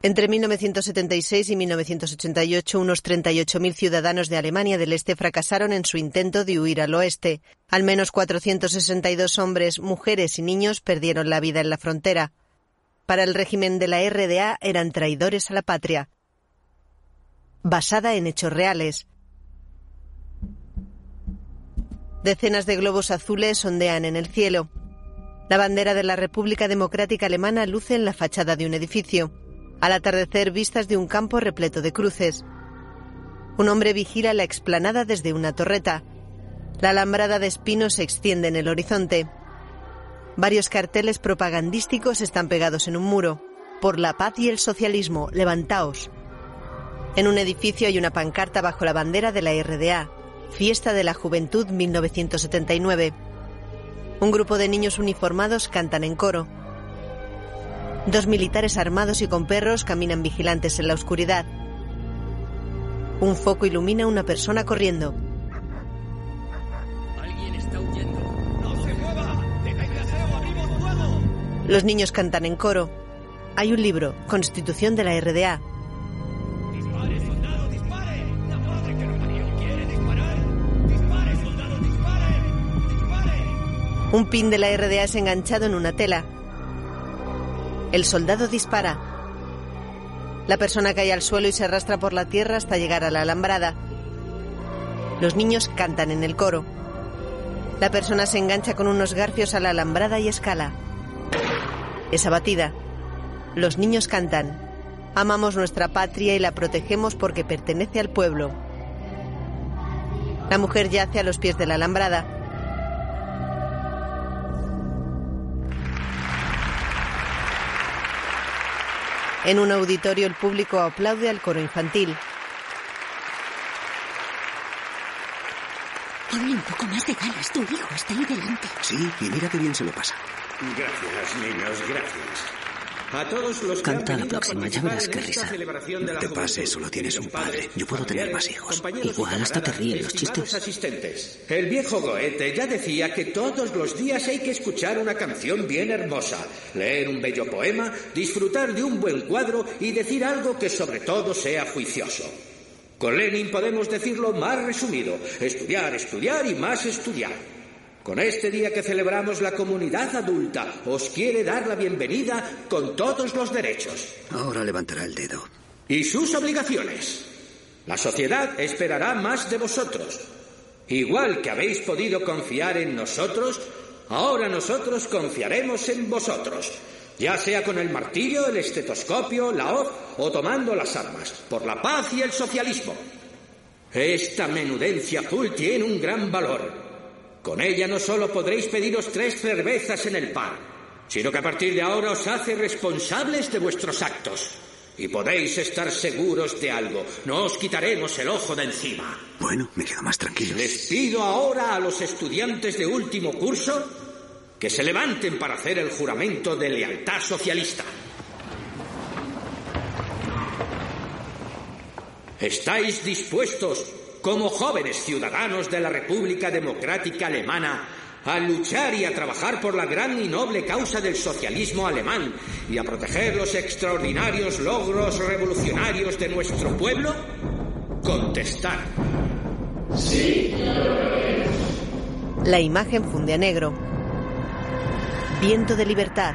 Entre 1976 y 1988, unos 38.000 ciudadanos de Alemania del Este fracasaron en su intento de huir al oeste. Al menos 462 hombres, mujeres y niños perdieron la vida en la frontera. Para el régimen de la RDA eran traidores a la patria. Basada en hechos reales. Decenas de globos azules ondean en el cielo. La bandera de la República Democrática Alemana luce en la fachada de un edificio. Al atardecer, vistas de un campo repleto de cruces. Un hombre vigila la explanada desde una torreta. La alambrada de espinos se extiende en el horizonte. Varios carteles propagandísticos están pegados en un muro. Por la paz y el socialismo, levantaos. En un edificio hay una pancarta bajo la bandera de la RDA. Fiesta de la Juventud 1979. Un grupo de niños uniformados cantan en coro. 2 militares armados y con perros caminan vigilantes en la oscuridad. Un foco ilumina a una persona corriendo. Alguien está huyendo. ¡No se mueva! ¡Deténgase o abrimos fuego! Los niños cantan en coro. Hay un libro, Constitución de la RDA. ¡Dispare, soldado, dispare! ¡La madre que lo parió quiere disparar! ¡Dispare, soldado, dispare! ¡Dispare! Un pin de la RDA es enganchado en una tela. El soldado dispara. La persona cae al suelo y se arrastra por la tierra hasta llegar a la alambrada. Los niños cantan en el coro. La persona se engancha con unos garfios a la alambrada y escala. Es abatida. Los niños cantan. Amamos nuestra patria y la protegemos porque pertenece al pueblo. La mujer yace a los pies de la alambrada. En un auditorio el público aplaude al coro infantil. Ponle un poco más de ganas, tu hijo está ahí delante. Sí, y mira qué bien se lo pasa. Gracias, niños, gracias. A todos los que Canta han la venido a próxima, ya verás qué participar en esta risa. celebración de la Te juventud. pases, solo tienes un padre. Yo puedo tener más hijos. Compañeros y Igual hasta te camaradas, ríen los estimados chistes. asistentes. El viejo Goethe ya decía que todos los días hay que escuchar una canción bien hermosa, leer un bello poema, disfrutar de un buen cuadro y decir algo que sobre todo sea juicioso. Con Lenin podemos decirlo más resumido: estudiar, estudiar y más estudiar. Con este día que celebramos, la comunidad adulta os quiere dar la bienvenida con todos los derechos. Ahora levantará el dedo. Y sus obligaciones. La sociedad esperará más de vosotros. Igual que habéis podido confiar en nosotros, ahora nosotros confiaremos en vosotros. Ya sea con el martillo, el estetoscopio, la hoz o tomando las armas. Por la paz y el socialismo. Esta menudencia azul tiene un gran valor. Con ella no solo podréis pediros 3 cervezas en el bar, sino que a partir de ahora os hace responsables de vuestros actos. Y podéis estar seguros de algo: no os quitaremos el ojo de encima. Bueno, me quedo más tranquilo. Les pido ahora a los estudiantes de último curso que se levanten para hacer el juramento de lealtad socialista. ¿Estáis dispuestos, como jóvenes ciudadanos de la República Democrática Alemana, a luchar y a trabajar por la gran y noble causa del socialismo alemán y a proteger los extraordinarios logros revolucionarios de nuestro pueblo? Contestad. Sí. La imagen funde a negro. Viento de libertad.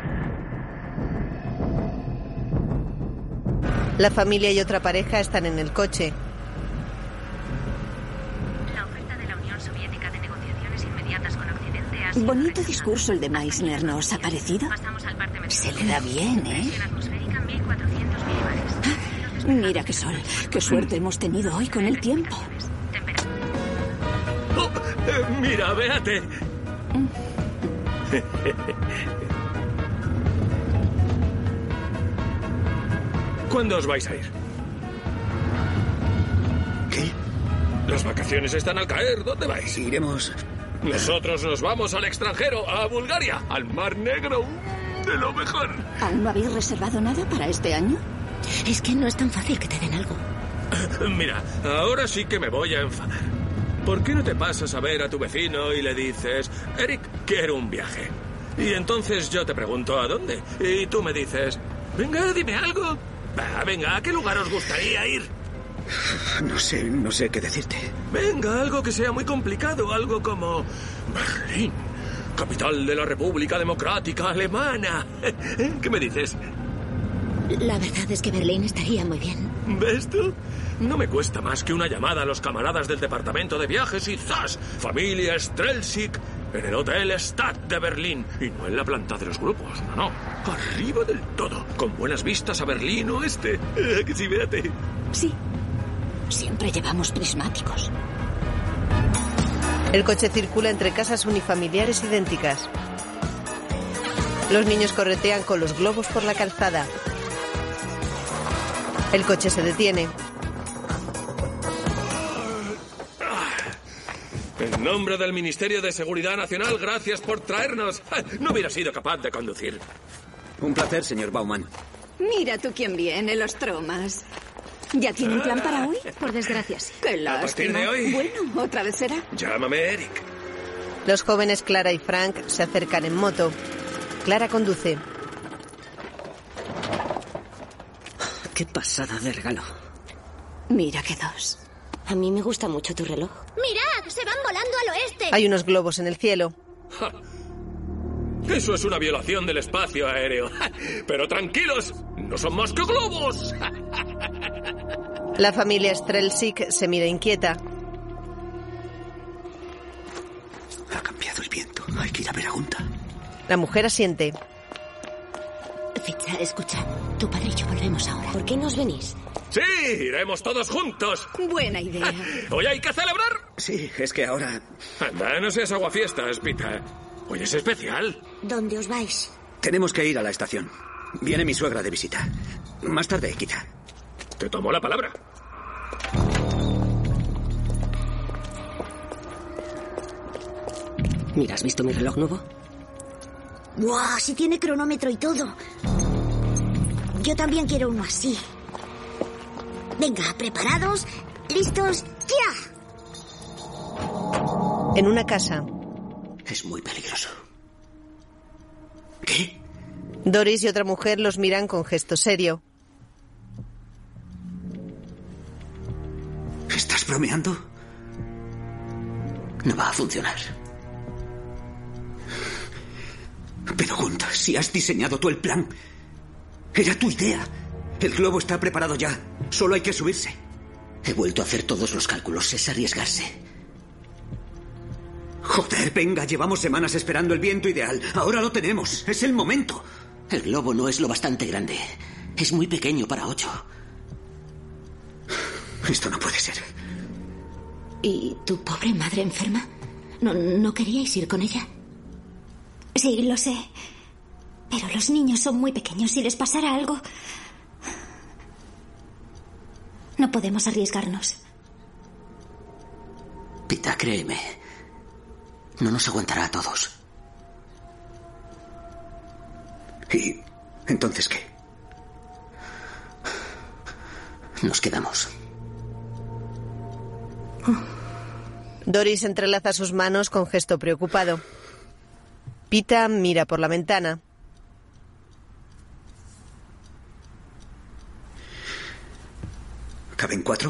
La familia y otra pareja están en el coche. Bonito discurso el de Meissner, ¿no os ha parecido? Se le da bien, ¿eh? Mira qué sol, qué suerte hemos tenido hoy con el tiempo. Oh, mira, véate. ¿Cuándo os vais a ir? ¿Qué? Las vacaciones están al caer. ¿Dónde vais? Iremos... Nosotros nos vamos al extranjero, a Bulgaria, al Mar Negro, de lo mejor. ¿Aún no habéis reservado nada para este año? Es que no es tan fácil que te den algo. Mira, ahora sí que me voy a enfadar. ¿Por qué no te pasas a ver a tu vecino y le dices: Eric, quiero un viaje? Y entonces yo te pregunto: ¿a dónde? Y tú me dices: venga, dime algo. Venga, ¿a qué lugar os gustaría ir? No sé qué decirte. Venga, algo que sea muy complicado, algo como Berlín, capital de la República Democrática Alemana. ¿Qué me dices? La verdad es que Berlín estaría muy bien. ¿Ves tú? No me cuesta más que una llamada a los camaradas del departamento de viajes y ¡zas! Familia Strelzig en el Hotel Stadt de Berlín. Y no en la planta de los grupos, no. Arriba del todo, con buenas vistas a Berlín Oeste. Que sí, véate. Sí. Siempre llevamos prismáticos. El coche circula entre casas unifamiliares idénticas. Los niños corretean con los globos por la calzada. El coche se detiene. En nombre del Ministerio de Seguridad Nacional, gracias por traernos. No hubiera sido capaz de conducir. Un placer, señor Baumann. Mira tú quién viene, los Tromas. ¿Ya tienen plan para hoy? Por desgracia, sí. Qué A partir lástima. de hoy. Bueno, otra vez será. Llámame Eric. Los jóvenes Clara y Frank se acercan en moto. Clara conduce. Qué pasada de regalo. Mira qué dos. A mí me gusta mucho tu reloj. ¡Mirad! ¡Se van volando al oeste! Hay unos globos en el cielo. Ja. Eso es una violación del espacio aéreo. Ja. Pero tranquilos, no son más que globos. Ja. La familia Strelzig se mira inquieta. Ha cambiado el viento. Hay que ir a ver a Gunta. La mujer asiente. Ficha, escucha. Tu padre y yo volvemos ahora. ¿Por qué nos venís? Sí, iremos todos juntos. Buena idea. ¿Hoy hay que celebrar? Sí, es que ahora... Anda, no seas aguafiestas, Pita. Hoy es especial. ¿Dónde os vais? Tenemos que ir a la estación. Viene mi suegra de visita. Más tarde, quizá. Te tomo la palabra. Mira, ¿has visto mi reloj nuevo? ¡Buah! Si tiene cronómetro y todo. Yo también quiero uno así. Venga, ¿preparados? ¿Listos? ¡Ya! En una casa, Es muy peligroso. ¿Qué? Doris y otra mujer los miran con gesto serio. ¿Estás bromeando? No va a funcionar. Pero Gunta, si has diseñado tú el plan, era tu idea. El globo está preparado ya. Solo hay que subirse. He vuelto a hacer todos los cálculos. Es arriesgarse. Joder, venga, llevamos semanas esperando el viento ideal. Ahora lo tenemos. Es el momento. El globo no es lo bastante grande. Es muy pequeño para 8. Esto no puede ser. ¿Y tu pobre madre enferma? ¿No queríais ir con ella? Sí, lo sé. Pero los niños son muy pequeños. Si les pasara algo... No podemos arriesgarnos. Pita, créeme. No nos aguantará a todos. ¿Y entonces qué? Nos quedamos. Doris entrelaza sus manos con gesto preocupado. Pita mira por la ventana. ¿Caben 4?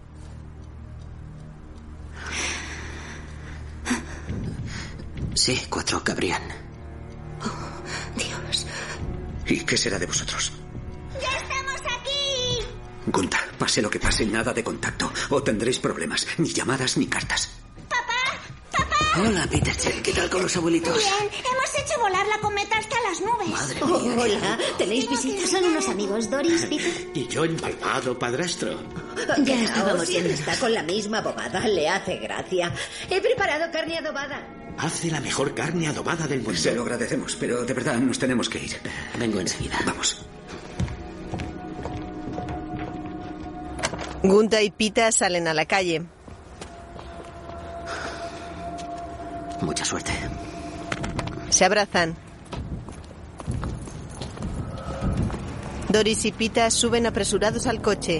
Sí, 4 cabrían. Oh, Dios. ¿Y qué será de vosotros? ¡Ya estamos aquí! Gunta, pase lo que pase, nada de contacto. O tendréis problemas. Ni llamadas ni cartas. Hola, Peterchen. ¿Qué tal con los abuelitos? Bien, hemos hecho volar la cometa hasta las nubes. Madre Oh, mía. hola. ¿Tenéis visitas? Son unos amigos, Doris, Peter. Y yo empalmado, padrastro. Ya estábamos Siempre viendo. está con la misma bobada, le hace gracia. He preparado carne adobada. Hace la mejor carne adobada del mundo. Se lo agradecemos, pero de verdad nos tenemos que ir. Vengo enseguida. Vamos. Gunta y Pita salen a la calle. Mucha suerte. Se abrazan. Doris y Pita suben apresurados al coche.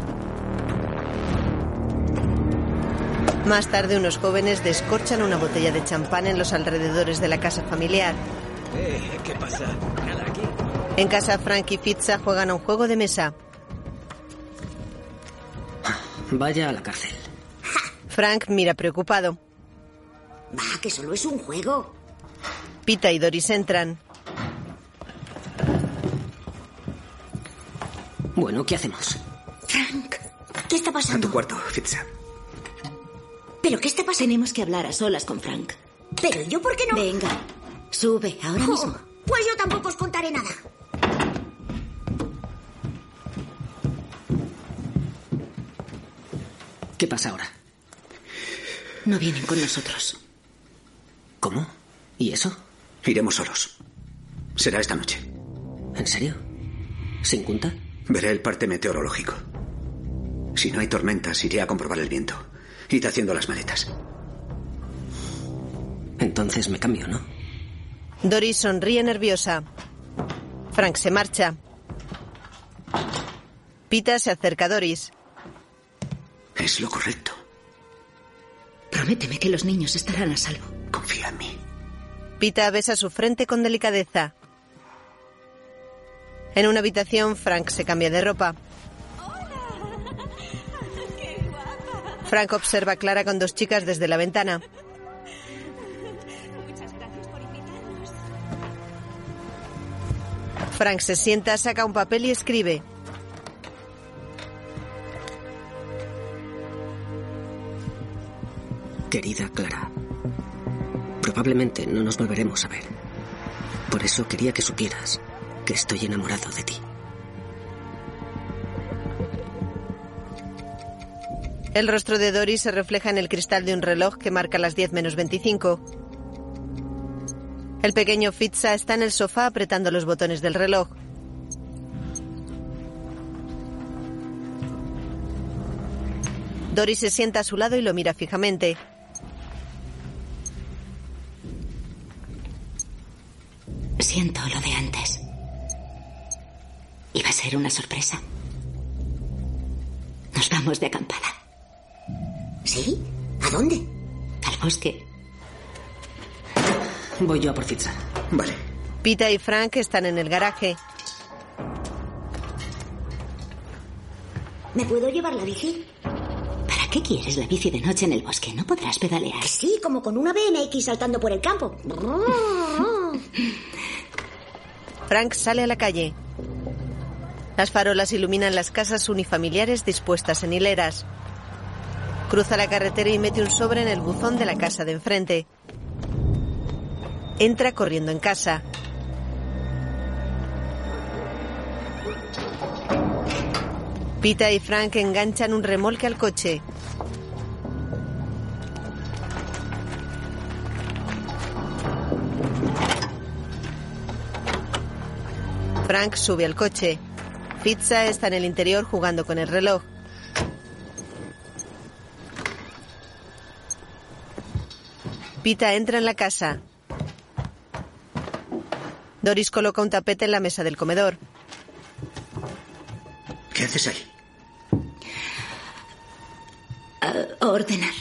Más tarde, unos jóvenes descorchan una botella de champán en los alrededores de la casa familiar. ¿Qué pasa? Nada aquí. En casa, Frank y Fitza juegan a un juego de mesa. Vaya a la cárcel. Frank mira preocupado. Va, que solo es un juego. Pita y Doris entran. Bueno, ¿qué hacemos? Frank, ¿qué está A pasando? tu cuarto, Fitza. ¿Pero qué está pasando? Tenemos que hablar a solas con Frank. ¿Pero yo por qué no? Venga, sube ahora mismo. Pues yo tampoco os contaré nada. ¿Qué pasa ahora? No vienen con nosotros. ¿Cómo? ¿Y eso? Iremos solos. Será esta noche. ¿En serio? ¿Sin Kunta? Veré el parte meteorológico. Si no hay tormentas, iré a comprobar el viento. Id haciendo las maletas. Entonces me cambio, ¿no? Doris sonríe nerviosa. Frank se marcha. Pita se acerca a Doris. Es lo correcto. Prométeme que los niños estarán a salvo. Confía en mí. Pita besa su frente con delicadeza. En una habitación, Frank se cambia de ropa. Frank observa a Clara con dos chicas desde la ventana. Muchas gracias por invitarnos. Frank se sienta, saca un papel y escribe. Querida Clara, probablemente no nos volveremos a ver. Por eso quería que supieras que estoy enamorado de ti. El rostro de Doris se refleja en el cristal de un reloj que marca las 10 menos 25. El pequeño Fitza está en el sofá apretando los botones del reloj. Doris se sienta a su lado y lo mira fijamente. Siento lo de antes. Iba a ser una sorpresa. Nos vamos de acampada. ¿Sí? ¿A dónde? Al bosque. Voy yo a por Fitza. Vale. Pita y Frank están en el garaje. ¿Me puedo llevar la bici? ¿Para qué quieres la bici de noche en el bosque? No podrás pedalear. Que sí, como con una BMX saltando por el campo. Frank sale a la calle. Las farolas iluminan las casas unifamiliares dispuestas en hileras. Cruza la carretera y mete un sobre en el buzón de la casa de enfrente. Entra corriendo en casa. Pita y Frank enganchan un remolque al coche. Frank sube al coche. Fitza está en el interior jugando con el reloj. Pita entra en la casa. Doris coloca un tapete en la mesa del comedor. ¿Qué haces ahí? A ordenar.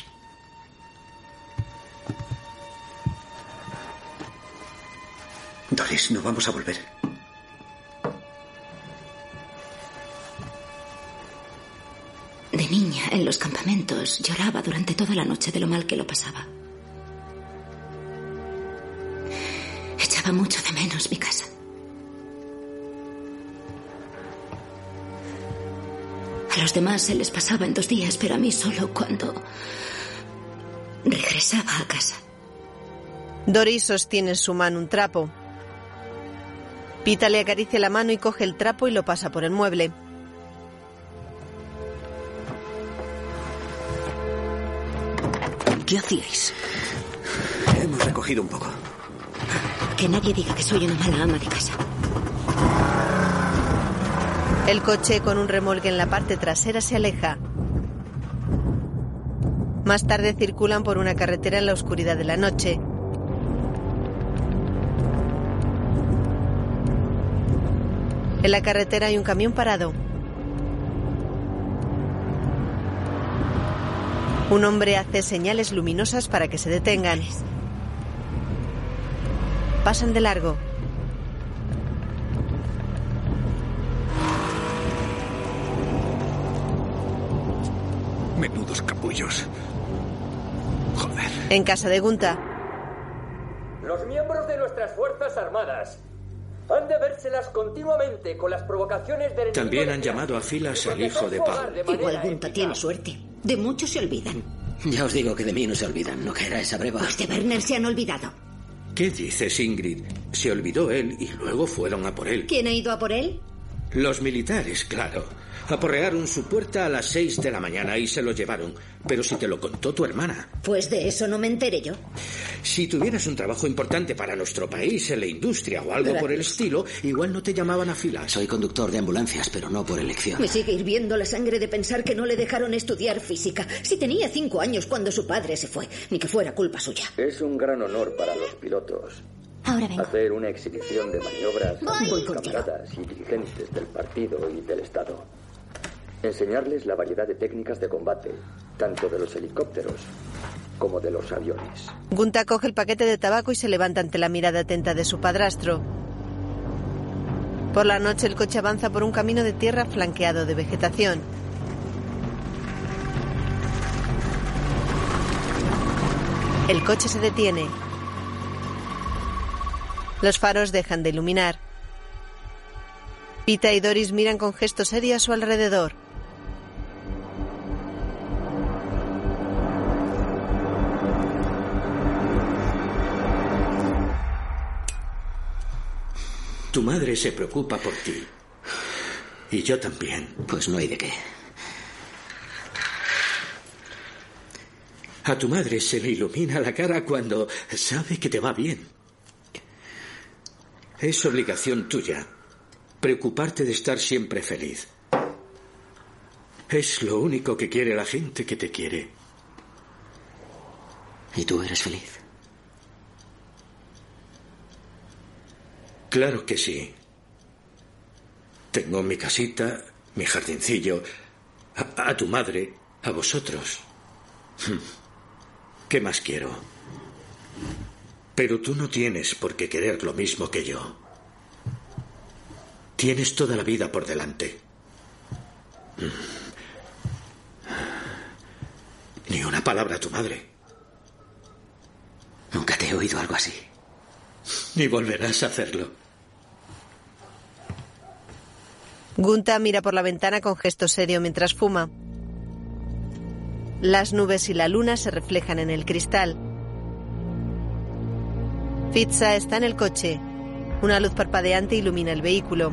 Doris, no vamos a volver. De niña, en los campamentos, lloraba durante toda la noche de lo mal que lo pasaba. Echaba mucho de menos mi casa. A los demás se les pasaba en 2 días, pero a mí solo cuando regresaba a casa. Doris sostiene en su mano un trapo. Pita le acaricia la mano y coge el trapo y lo pasa por el mueble. ¿Qué hacíais? Hemos recogido un poco. Que nadie diga que soy una mala ama de casa. El coche con un remolque en la parte trasera se aleja. Más tarde circulan por una carretera en la oscuridad de la noche. En la carretera hay un camión parado. Un hombre hace señales luminosas para que se detengan. Pasan de largo. Menudos capullos. Joder. En casa de Gunta. Los miembros de nuestras Fuerzas Armadas han de vérselas continuamente con las provocaciones del... También han llamado a filas al hijo de Paul. Igual Gunta tiene suerte. De muchos se olvidan. Ya os digo que de mí no se olvidan, ¿no que era esa breva? Pues de Werner se han olvidado. ¿Qué dices, Ingrid? Se olvidó él y luego fueron a por él. ¿Quién ha ido a por él? Los militares, claro. Aporrearon su puerta a las 6 de la mañana y se lo llevaron. Pero si te lo contó tu hermana. Pues de eso no me enteré yo. Si tuvieras un trabajo importante para nuestro país en la industria o algo por el estilo, igual no te llamaban a filas. Soy conductor de ambulancias, pero no por elección. Me sigue hirviendo la sangre de pensar que no le dejaron estudiar física. Si tenía 5 años cuando su padre se fue. Ni que fuera culpa suya. Es un gran honor para los pilotos. Ahora vengo. Hacer una exhibición de maniobras Voy con camaradas y dirigentes del partido y del Estado. Enseñarles la variedad de técnicas de combate, tanto de los helicópteros como de los aviones. Gunta coge el paquete de tabaco y se levanta ante la mirada atenta de su padrastro. Por la noche el coche avanza por un camino de tierra flanqueado de vegetación. El coche se detiene. Los faros dejan de iluminar. Pita y Doris miran con gesto serio a su alrededor. Tu madre se preocupa por ti. Y yo también. Pues no hay de qué. A tu madre se le ilumina la cara cuando sabe que te va bien. Es obligación tuya preocuparte de estar siempre feliz. Es lo único que quiere la gente que te quiere. ¿Y tú eres feliz? Claro que sí. Tengo mi casita, mi jardincillo, a tu madre, a vosotros. ¿Qué más quiero? Pero tú no tienes por qué querer lo mismo que yo. Tienes toda la vida por delante. Ni una palabra a tu madre. Nunca te he oído algo así. Ni volverás a hacerlo. Gunta mira por la ventana con gesto serio mientras fuma. Las nubes y la luna se reflejan en el cristal. Fitza está en el coche. Una luz parpadeante ilumina el vehículo.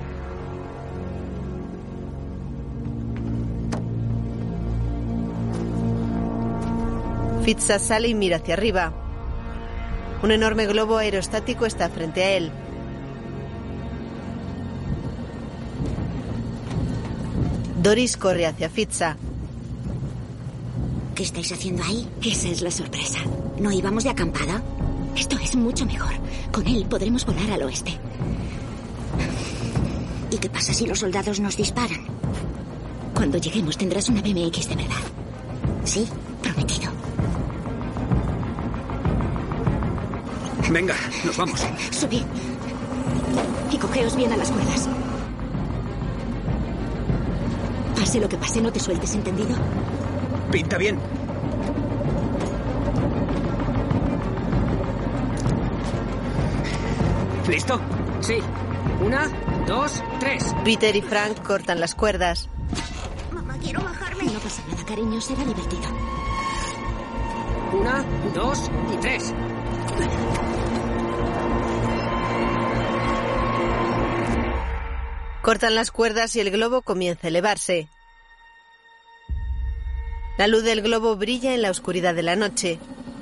Fitza sale y mira hacia arriba. Un enorme globo aerostático está frente a él. Doris corre hacia Fitza. ¿Qué estáis haciendo ahí? Esa es la sorpresa. ¿No íbamos de acampada? Esto es mucho mejor. Con él podremos volar al oeste. ¿Y qué pasa si los soldados nos disparan? Cuando lleguemos tendrás una BMX de verdad. ¿Sí? Prometido. Venga, nos vamos. Subid. Y cogeos bien a las cuerdas. Pase lo que pase, no te sueltes, ¿entendido? Pinta bien. ¿Listo? Sí. 1, 2, 3. Peter y Frank cortan las cuerdas. Mamá, quiero bajarme. No pasa nada, cariño, será divertido. 1, 2 y 3. Cortan las cuerdas y el globo comienza a elevarse. La luz del globo brilla en la oscuridad de la noche.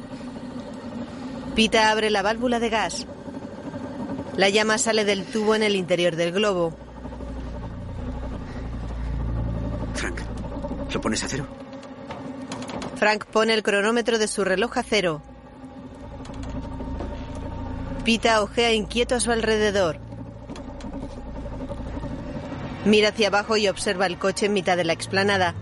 Pita abre la válvula de gas. La llama sale del tubo en el interior del globo. Frank, ¿lo pones a cero? Frank pone el cronómetro de su reloj a cero. Pita ojea inquieto a su alrededor. Mira hacia abajo y observa el coche en mitad de la explanada.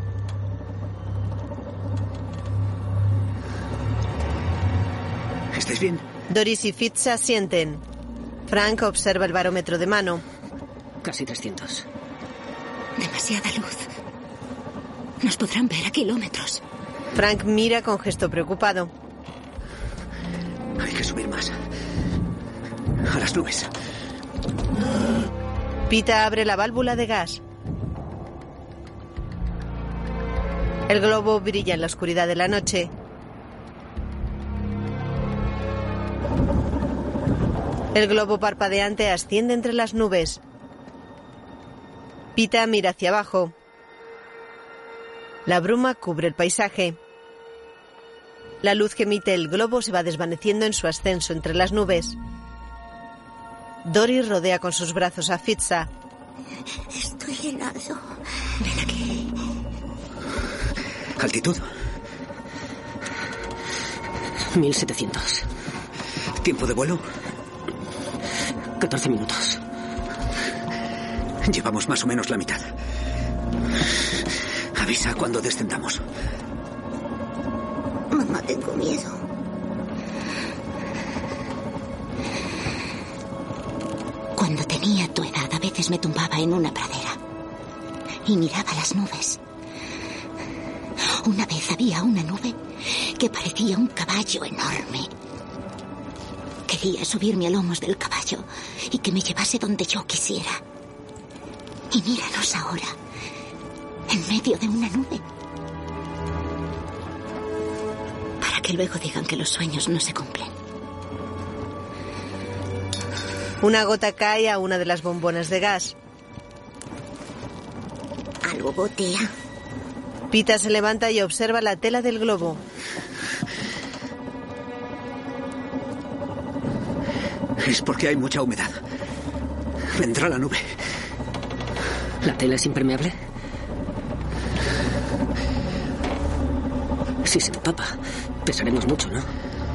¿Estáis bien? Doris y Fitz se asienten. Frank observa el barómetro de mano. Casi 300. Demasiada luz. Nos podrán ver a kilómetros. Frank mira con gesto preocupado. Hay que subir más. A las nubes. Pita abre la válvula de gas. El globo brilla en la oscuridad de la noche. El globo parpadeante asciende entre las nubes. Pita mira hacia abajo. La bruma cubre el paisaje. La luz que emite el globo se va desvaneciendo en su ascenso entre las nubes. Doris rodea con sus brazos a Fitza. Estoy helado. Ven aquí. ¿Altitud? 1700. ¿Tiempo de vuelo? 14 minutos. Llevamos más o menos la mitad. Avisa cuando descendamos. Mamá, tengo miedo. Cuando tenía tu edad, a veces me tumbaba en una pradera y miraba las nubes. Una vez había una nube que parecía un caballo enorme. Quería subirme a lomos del caballo y que me llevase donde yo quisiera. Y míranos ahora, en medio de una nube. Para que luego digan que los sueños no se cumplen. Una gota cae a una de las bombonas de gas. Algo gotea. Pita se levanta y observa la tela del globo. Es porque hay mucha humedad. Vendrá la nube. ¿La tela es impermeable? Si se empapa, pesaremos mucho, ¿no?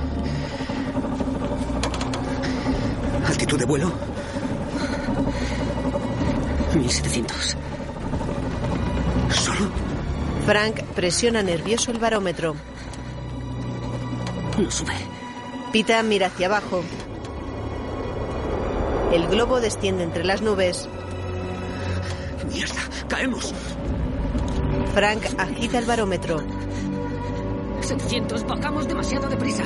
¿Altitud de vuelo? 1700. ¿Solo? Frank presiona nervioso el barómetro. No sube. Pita mira hacia abajo. El globo desciende entre las nubes. ¡Mierda! ¡Caemos! Frank agita el barómetro. 700, bajamos demasiado deprisa.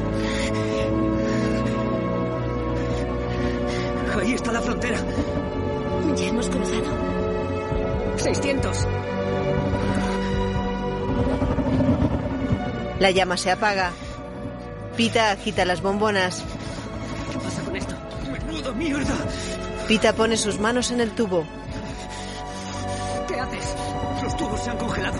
Ahí está la frontera. Ya hemos cruzado. 600. La llama se apaga. Pita agita las bombonas. ¿Qué pasa con esto? ¡Menuda mierda! Pita pone sus manos en el tubo. ¿Qué haces? Los tubos se han congelado.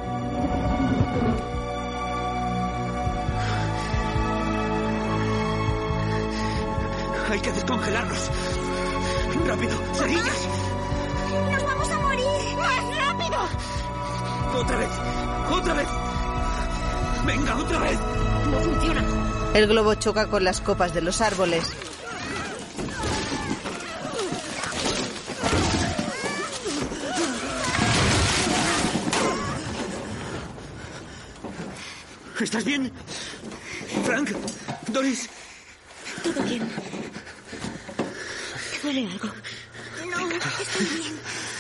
Hay que descongelarlos. ¡Rápido! ¡Cerillas! ¡Nos vamos a morir! ¡Más rápido! ¡Otra vez! ¡Otra vez! ¡Venga, otra vez! No funciona. El globo choca con las copas de los árboles. ¿Estás bien? ¿Frank? ¿Doris? Todo bien. ¿Te duele algo? No, estoy bien.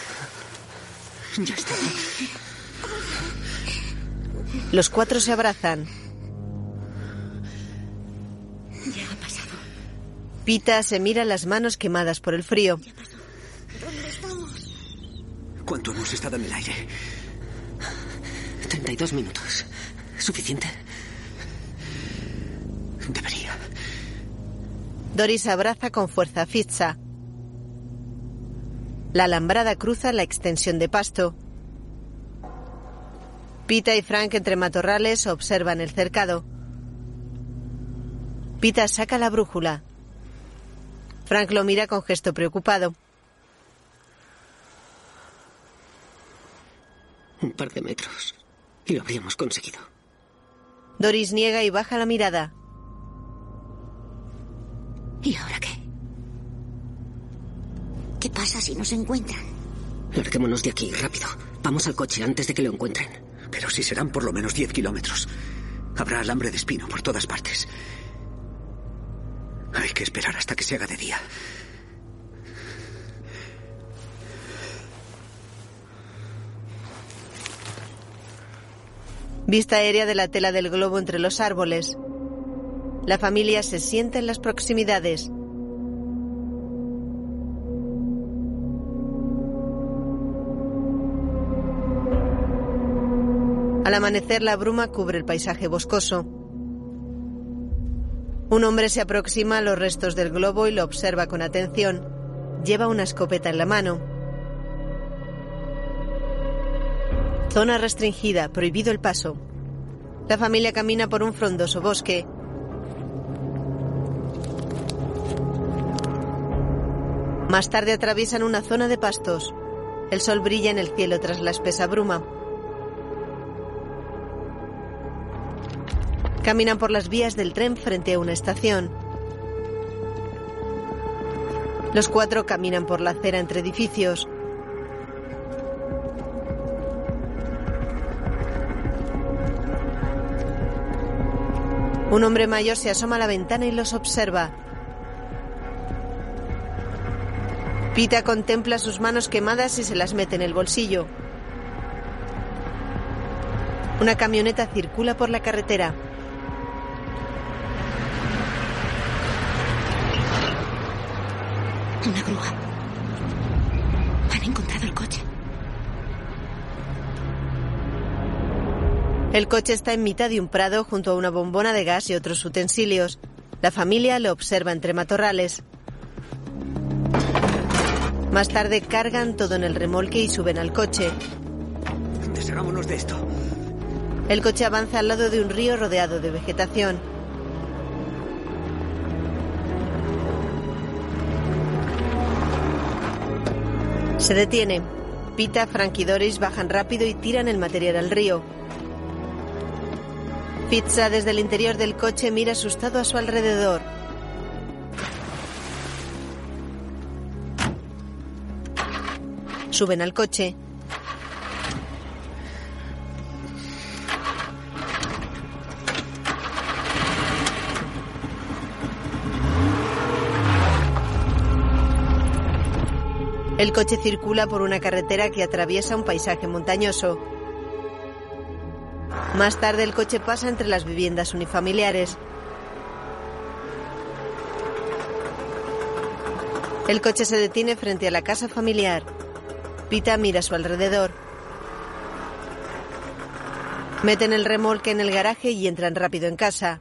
Ya está. Los cuatro se abrazan. Ya ha pasado. Pita se mira las manos quemadas por el frío. Ya pasó. ¿Dónde estamos? ¿Cuánto hemos estado en el aire? 32 minutos. ¿Suficiente? Debería. Doris abraza con fuerza a Fitza. La alambrada cruza la extensión de pasto. Pita y Frank entre matorrales observan el cercado. Pita saca la brújula. Frank lo mira con gesto preocupado. Un par de metros. Y lo habríamos conseguido. Doris niega y baja la mirada. ¿Y ahora qué? ¿Qué pasa si nos encuentran? Larguémonos de aquí, rápido. Vamos al coche antes de que lo encuentren. Pero si serán por lo menos 10 kilómetros. Habrá alambre de espino por todas partes. Hay que esperar hasta que se haga de día. Vista aérea de la tela del globo entre los árboles. La familia se sienta en las proximidades. Al amanecer, la bruma cubre el paisaje boscoso. Un hombre se aproxima a los restos del globo y lo observa con atención. Lleva una escopeta en la mano. Zona restringida, prohibido el paso. La familia camina por un frondoso bosque. Más tarde atraviesan una zona de pastos. El sol brilla en el cielo tras la espesa bruma. Caminan por las vías del tren frente a una estación. Los cuatro caminan por la acera entre edificios. Un hombre mayor se asoma a la ventana y los observa. Pita contempla sus manos quemadas y se las mete en el bolsillo. Una camioneta circula por la carretera. Una grúa. Han encontrado el coche. El coche está en mitad de un prado junto a una bombona de gas y otros utensilios. La familia lo observa entre matorrales. Más tarde cargan todo en el remolque y suben al coche. Deshagámonos de esto. El coche avanza al lado de un río rodeado de vegetación. Se detiene. Pita, Frank y Doris bajan rápido y tiran el material al río. Pizza, desde el interior del coche, mira asustado a su alrededor. Suben al coche. El coche circula por una carretera que atraviesa un paisaje montañoso. Más tarde el coche pasa entre las viviendas unifamiliares. El coche se detiene frente a la casa familiar. Pita mira a su alrededor. Meten el remolque en el garaje y entran rápido en casa.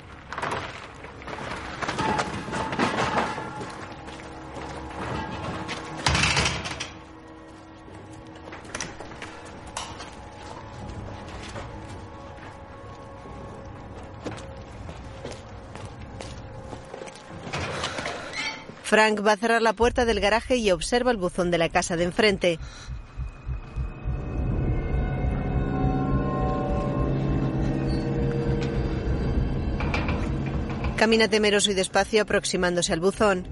Frank va a cerrar la puerta del garaje y observa el buzón de la casa de enfrente. Camina temeroso y despacio aproximándose al buzón.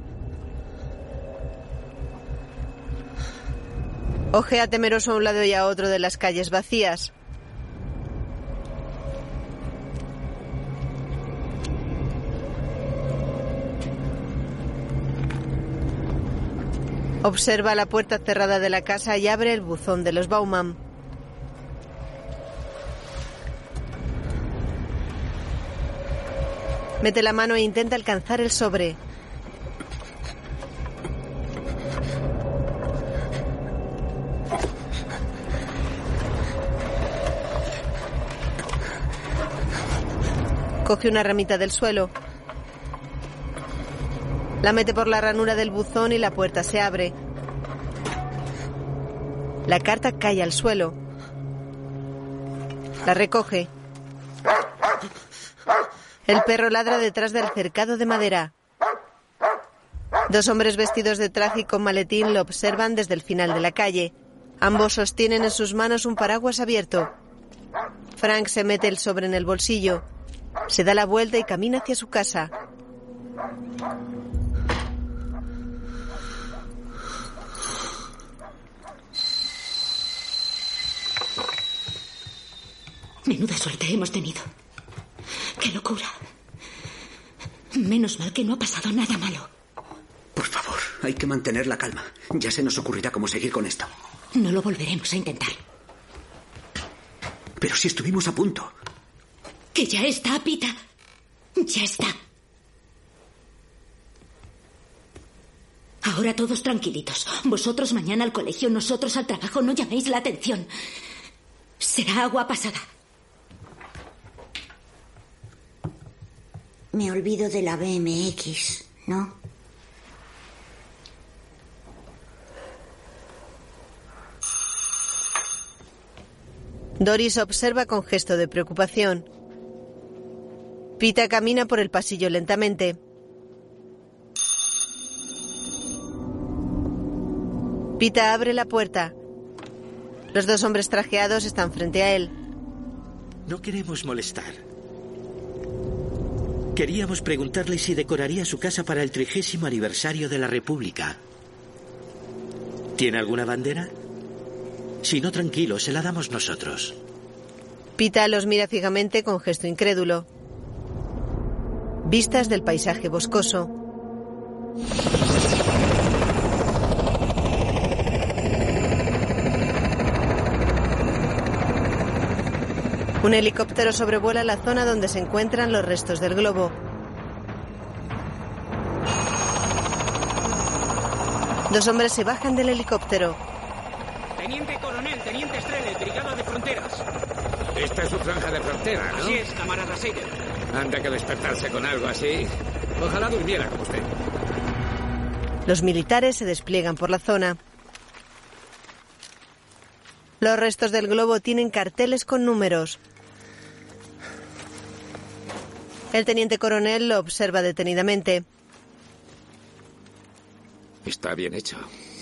Ojea temeroso a un lado y a otro de las calles vacías. Observa la puerta cerrada de la casa y abre el buzón de los Baumann. Mete la mano e intenta alcanzar el sobre. Coge una ramita del suelo. La mete por la ranura del buzón y la puerta se abre. La carta cae al suelo. La recoge. El perro ladra detrás del cercado de madera. Dos hombres vestidos de traje y con maletín lo observan desde el final de la calle. Ambos sostienen en sus manos un paraguas abierto. Frank se mete el sobre en el bolsillo. Se da la vuelta y camina hacia su casa. Menuda suerte hemos tenido. ¡Qué locura! Menos mal que no ha pasado nada malo. Por favor, hay que mantener la calma. Ya se nos ocurrirá cómo seguir con esto. No lo volveremos a intentar. Pero si estuvimos a punto. Que ya está, Pita. Ya está. Ahora todos tranquilitos. Vosotros mañana al colegio, nosotros al trabajo. No llaméis la atención. Será agua pasada. Me olvido de la BMX, ¿no? Doris observa con gesto de preocupación. Pita camina por el pasillo lentamente. Pita abre la puerta. Los dos hombres trajeados están frente a él. No queremos molestar. Queríamos preguntarle si decoraría su casa para el 30º aniversario de la República. ¿Tiene alguna bandera? Si no, tranquilo, se la damos nosotros. Pita los mira fijamente con gesto incrédulo. Vistas del paisaje boscoso. Un helicóptero sobrevuela la zona donde se encuentran los restos del globo. Dos hombres se bajan del helicóptero. Teniente coronel, teniente Strele, brigada de fronteras. Esta es su franja de frontera, ¿no? Así es, camarada Seider. Anda que despertarse con algo así. Ojalá durmiera como usted. Los militares se despliegan por la zona. Los restos del globo tienen carteles con números. El teniente coronel lo observa detenidamente. Está bien hecho.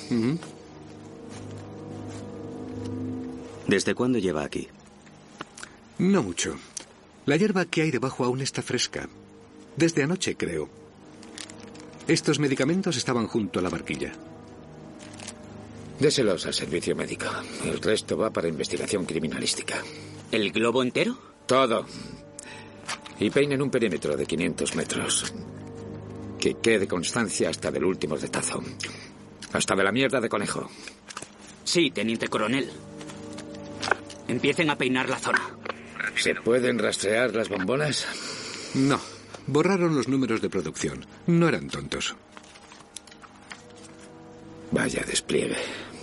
¿Desde cuándo lleva aquí? No mucho. La hierba que hay debajo aún está fresca. Desde anoche, creo. Estos medicamentos estaban junto a la barquilla. Déselos al servicio médico. El resto va para investigación criminalística. ¿El globo entero? Todo. Y peinen un perímetro de 500 metros. Que quede constancia hasta del último retazo. Hasta de la mierda de conejo. Sí, teniente coronel. Empiecen a peinar la zona. ¿Se pueden rastrear las bombonas? No. Borraron los números de producción. No eran tontos. Vaya despliegue.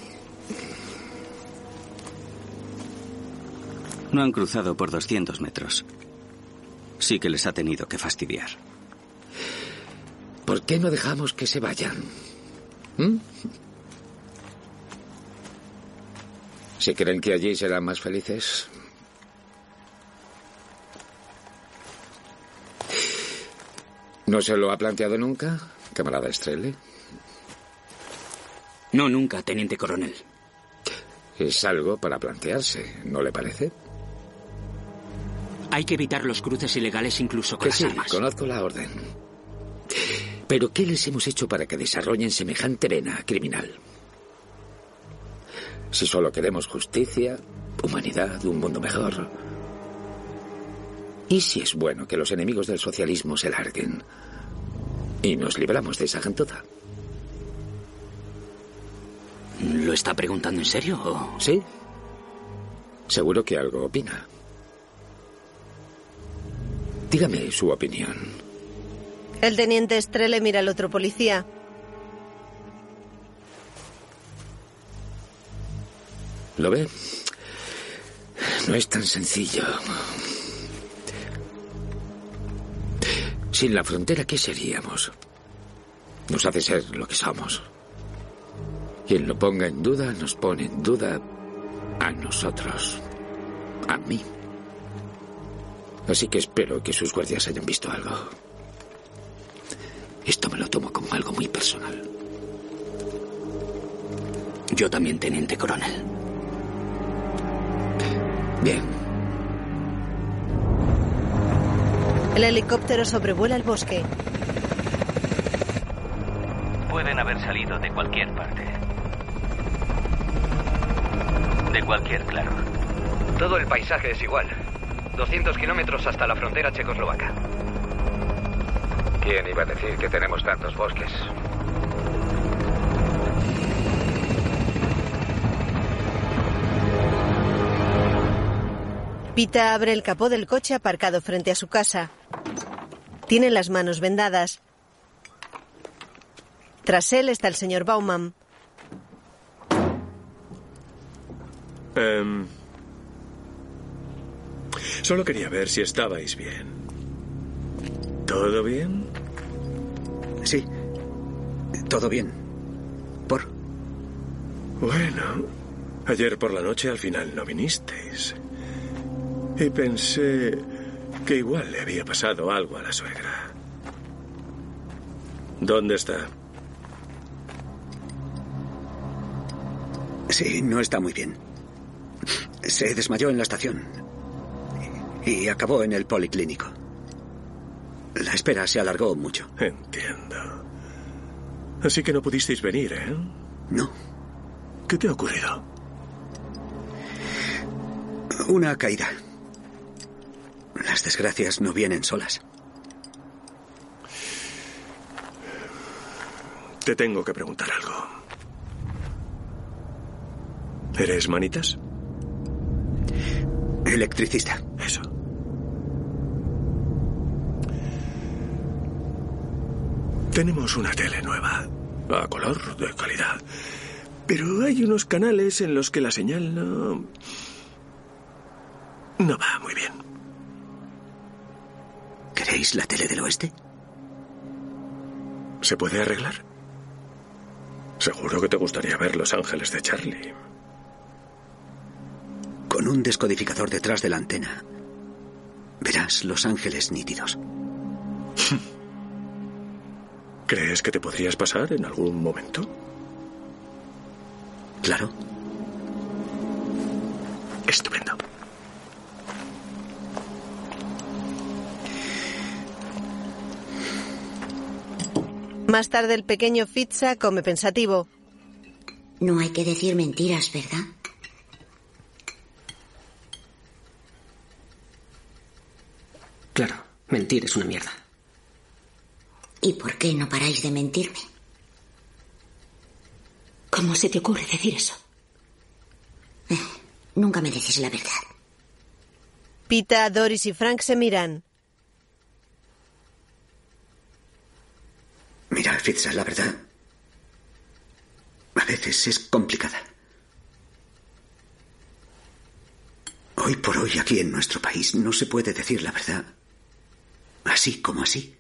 No han cruzado por 200 metros. Sí que les ha tenido que fastidiar. ¿Por qué no dejamos que se vayan? ¿Si creen que allí serán más felices? ¿No se lo ha planteado nunca, camarada Strele? No, nunca, teniente coronel. Es algo para plantearse, ¿no le parece? Hay que evitar los cruces ilegales incluso con las armas. Conozco la orden. Pero ¿qué les hemos hecho para que desarrollen semejante vena criminal? Si solo queremos justicia, humanidad, un mundo mejor. ¿Y si es bueno que los enemigos del socialismo se larguen y nos libramos de esa gentuza? ¿Lo está preguntando en serio o...? Sí. Seguro que algo opina. Dígame su opinión. El teniente Strele mira al otro policía. ¿Lo ve? No es tan sencillo. Sin la frontera, ¿qué seríamos? Nos hace ser lo que somos. Quien lo ponga en duda, nos pone en duda a nosotros. A mí. Así que espero que sus guardias hayan visto algo. Esto me lo tomo como algo muy personal. Yo también, teniente coronel. Bien. El helicóptero sobrevuela el bosque. Pueden haber salido de cualquier parte. De cualquier claro. Todo el paisaje es igual. 200 kilómetros hasta la frontera checoslovaca. ¿Quién iba a decir que tenemos tantos bosques? Pita abre el capó del coche aparcado frente a su casa. Tiene las manos vendadas. Tras él está el señor Bauman. Solo quería ver si estabais bien. ¿Todo bien? Sí, todo bien. ¿Por? Bueno, ayer por la noche al final no vinisteis. Y pensé que igual le había pasado algo a la suegra. ¿Dónde está? Sí, no está muy bien. Se desmayó en la estación y acabó en el policlínico. La espera se alargó mucho. Entiendo. Así que no pudisteis venir, ¿eh? No. ¿Qué te ha ocurrido? Una caída. Las desgracias no vienen solas. Te tengo que preguntar algo. ¿Eres manitas? Electricista. Eso. Tenemos una tele nueva, a color, de calidad. Pero hay unos canales en los que la señal no va muy bien. ¿Queréis la tele del oeste? ¿Se puede arreglar? Seguro que te gustaría ver Los Ángeles de Charlie. Con un descodificador detrás de la antena, verás Los Ángeles nítidos. ¿Crees que te podrías pasar en algún momento? Claro. Estupendo. Más tarde el pequeño Fitza come pensativo. No hay que decir mentiras, ¿verdad? Claro, mentir es una mierda. ¿Y por qué no paráis de mentirme? ¿Cómo se te ocurre decir eso? Nunca me decís la verdad. Pita, Doris y Frank se miran. Mira, Fitza, la verdad a veces es complicada. Hoy por hoy, aquí en nuestro país, no se puede decir la verdad así como así.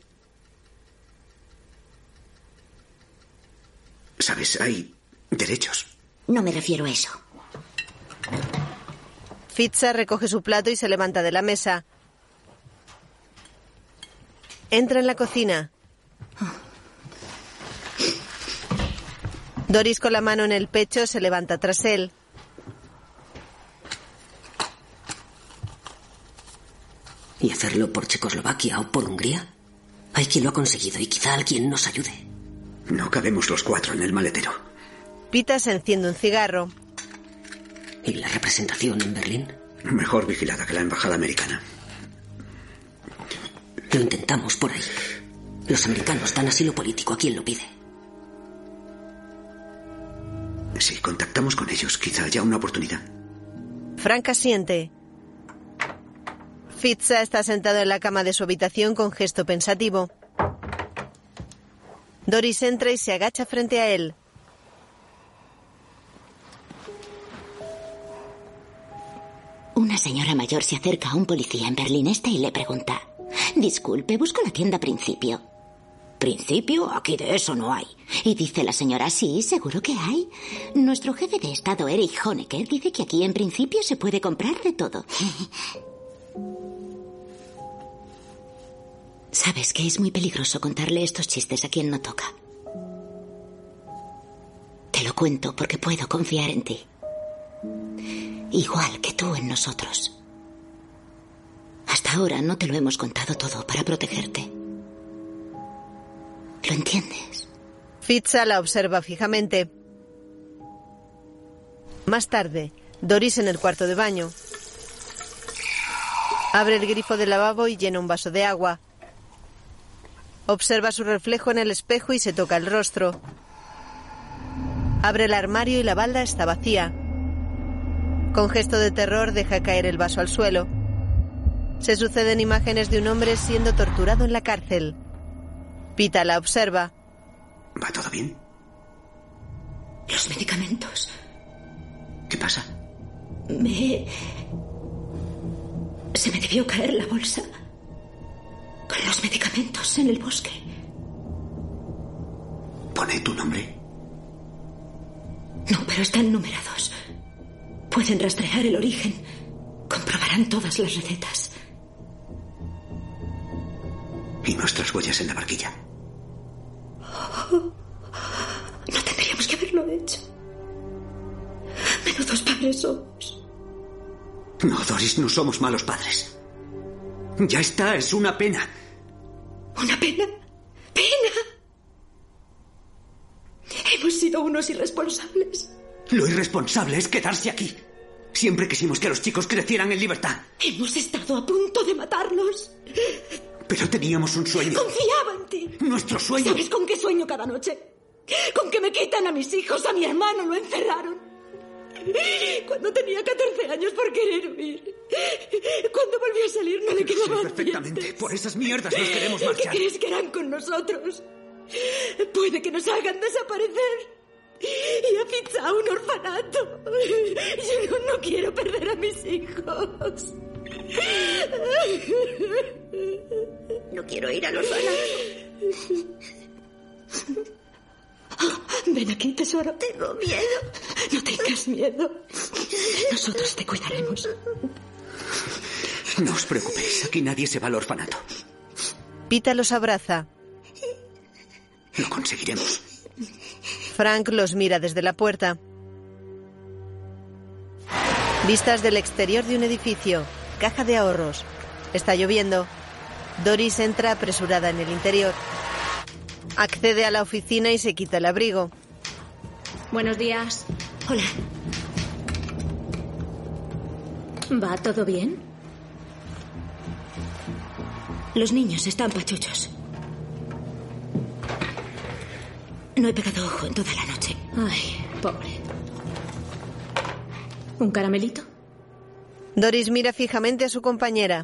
¿Sabes? Hay derechos. No me refiero a eso. Fitza recoge su plato y se levanta de la mesa. Entra en la cocina. Doris, con la mano en el pecho, se levanta tras él. ¿Y hacerlo por Checoslovaquia o por Hungría? Hay quien lo ha conseguido y quizá alguien nos ayude. No cabemos los 4 en el maletero. Pita se enciende un cigarro. ¿Y la representación en Berlín? Mejor vigilada que la embajada americana. Lo intentamos por ahí. Los americanos dan asilo político a quien lo pide. Si contactamos con ellos, quizá haya una oportunidad. Frank asiente. Fitza está sentado en la cama de su habitación con gesto pensativo. Doris entra y se agacha frente a él. Una señora mayor se acerca a un policía en Berlín Este y le pregunta: disculpe, busco la tienda Principio. ¿Principio? Aquí de eso no hay. Y dice la señora: sí, seguro que hay. Nuestro jefe de Estado, Erich Honecker, dice que aquí en Principio se puede comprar de todo. Sabes que es muy peligroso contarle estos chistes a quien no toca. Te lo cuento porque puedo confiar en ti. Igual que tú en nosotros. Hasta ahora no te lo hemos contado todo para protegerte. ¿Lo entiendes? Fitza la observa fijamente. Más tarde, Doris en el cuarto de baño. Abre el grifo del lavabo y llena un vaso de agua. Observa su reflejo en el espejo y se toca el rostro. Abre el armario y la balda está vacía. Con gesto de terror deja caer el vaso al suelo. Se suceden imágenes de un hombre siendo torturado en la cárcel. Pita la observa. ¿Va todo bien? Los medicamentos. ¿Qué pasa? Se me debió caer la bolsa con los medicamentos en el bosque. ¿Pone tu nombre? No, pero están numerados. Pueden rastrear el origen. Comprobarán todas las recetas. ¿Y nuestras huellas en la barquilla? No tendríamos que haberlo hecho. Menudos padres somos. No, Doris, no somos malos padres. Ya está, es una pena. ¿Una pena? ¡Pena! Hemos sido unos irresponsables. Lo irresponsable es quedarse aquí. Siempre quisimos que los chicos crecieran en libertad. Hemos estado a punto de matarlos. Pero teníamos un sueño. Confiaba en ti. Nuestro sueño. ¿Sabes con qué sueño cada noche? Con que me quitan a mis hijos, a mi hermano, lo encerraron. Cuando tenía 14 años por querer huir. Cuando volvió a salir no le quedaban perfectamente. dientes. Por esas mierdas nos queremos marchar. ¿Qué crees que harán con nosotros? Puede que nos hagan desaparecer. Y ha fichado un orfanato. Yo no quiero perder a mis hijos. No quiero ir al orfanato. Ven aquí, tesoro. Tengo miedo. No tengas miedo. Nosotros te cuidaremos. No os preocupéis, aquí nadie se va al orfanato. Pita los abraza. Lo conseguiremos. Frank los mira desde la puerta. Vistas del exterior de un edificio. Caja de ahorros. Está lloviendo. Doris entra apresurada en el interior. Accede a la oficina y se quita el abrigo. Buenos días. Hola. ¿Va todo bien? Los niños están pachuchos. No he pegado ojo en toda la noche. Ay, pobre. ¿Un caramelito? Doris mira fijamente a su compañera.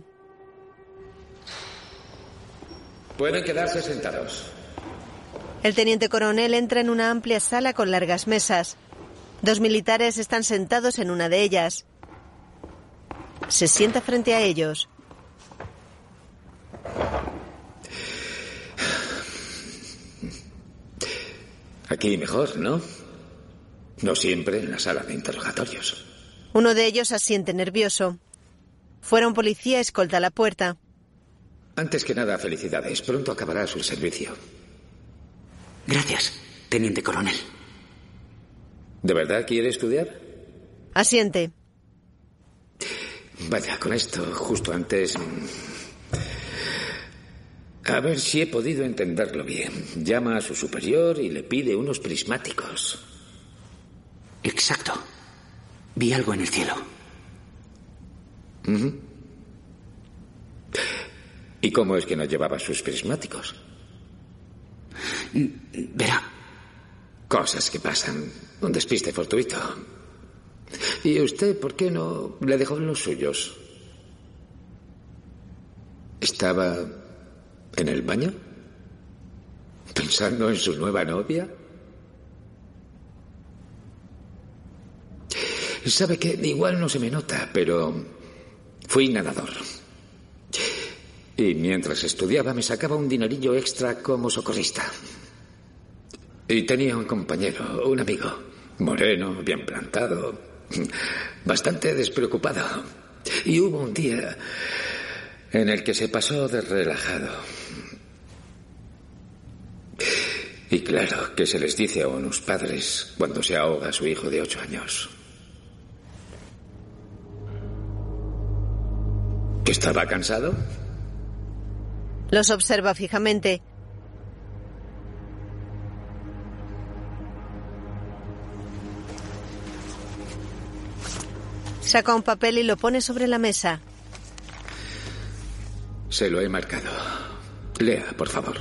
Pueden quedarse sentados. El teniente coronel entra en una amplia sala con largas mesas. 2 militares están sentados en una de ellas. Se sienta frente a ellos. Aquí mejor, ¿no? No siempre en la sala de interrogatorios. Uno de ellos asiente nervioso. Fuera un policía escolta la puerta. Antes que nada, felicidades. Pronto acabará su servicio. Gracias, teniente coronel. ¿De verdad quiere estudiar? Asiente. Vaya, con esto, justo antes... A ver si he podido entenderlo bien. Llama a su superior y le pide unos prismáticos. Exacto. Vi algo en el cielo. ¿Y cómo es que no llevaba sus prismáticos? Verá. Cosas que pasan. Un despiste fortuito. ¿Y usted por qué no le dejó los suyos? ¿Estaba en el baño? ¿Pensando en su nueva novia? ¿Sabe qué? Igual no se me nota, pero fui nadador. Y mientras estudiaba me sacaba un dinerillo extra como socorrista. Y tenía un compañero, un amigo, moreno, bien plantado, bastante despreocupado. Y hubo un día en el que se pasó de relajado. Y claro, ¿qué se les dice a unos padres cuando se ahoga a su hijo de 8 años? ¿Que estaba cansado? Los observa fijamente. Saca un papel y lo pone sobre la mesa. Se lo he marcado. Lea, por favor.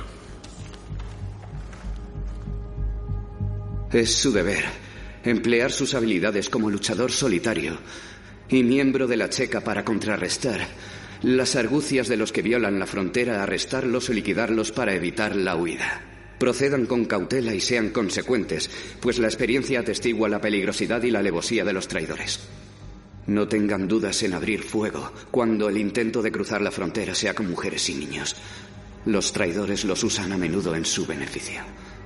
Es su deber emplear sus habilidades como luchador solitario y miembro de la Checa para contrarrestar Las argucias de los que violan la frontera, arrestarlos o liquidarlos para evitar la huida. Procedan con cautela y sean consecuentes, pues la experiencia atestigua la peligrosidad y la alevosía de los traidores. No tengan dudas en abrir fuego cuando el intento de cruzar la frontera sea con mujeres y niños. Los traidores los usan a menudo en su beneficio.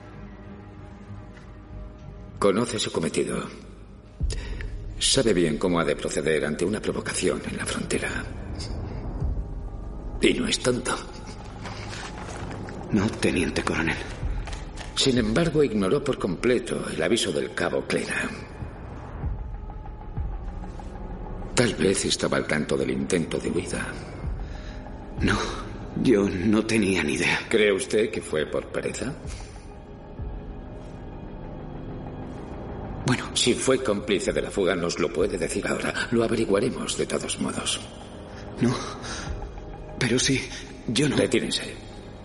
Conoce su cometido. Sabe bien cómo ha de proceder ante una provocación en la frontera. Y no es tonto. No, teniente coronel. Sin embargo, ignoró por completo el aviso del cabo Clera. Tal vez estaba al tanto del intento de huida. No, yo no tenía ni idea. ¿Cree usted que fue por pereza? Bueno, si fue cómplice de la fuga, nos lo puede decir ahora. Lo averiguaremos de todos modos. No, pero sí, yo no. Retírense.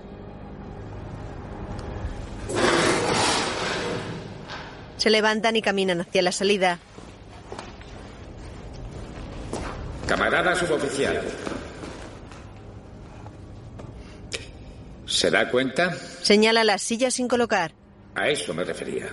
Se levantan y caminan hacia la salida. Camarada suboficial. ¿Se da cuenta? Señala las sillas sin colocar. A eso me refería.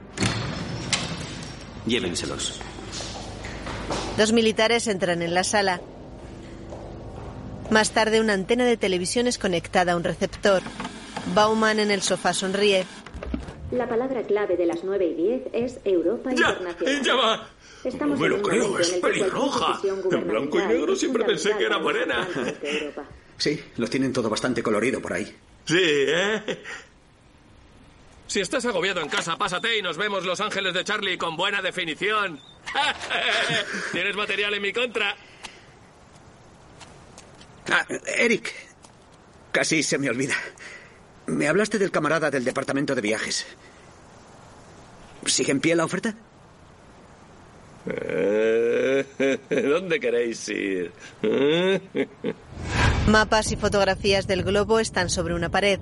Llévenselos. 2 militares entran en la sala. Más tarde, una antena de televisión es conectada a un receptor. Bauman en el sofá sonríe. La palabra clave de las 9:10 es Europa Internacional. ¡Ya va! Estamos no me lo en un creo, momento es en el que pelirroja. cualquier decisión En blanco y negro siempre pensé que era morena. Sí, lo tienen todo bastante colorido por ahí. Sí, ¿eh? Si estás agobiado en casa, pásate y nos vemos Los Ángeles de Charlie con buena definición. Tienes material en mi contra. Ah, Eric, casi se me olvida. Me hablaste del camarada del departamento de viajes. ¿Sigue en pie la oferta? ¿Dónde queréis ir? Mapas y fotografías del globo están sobre una pared.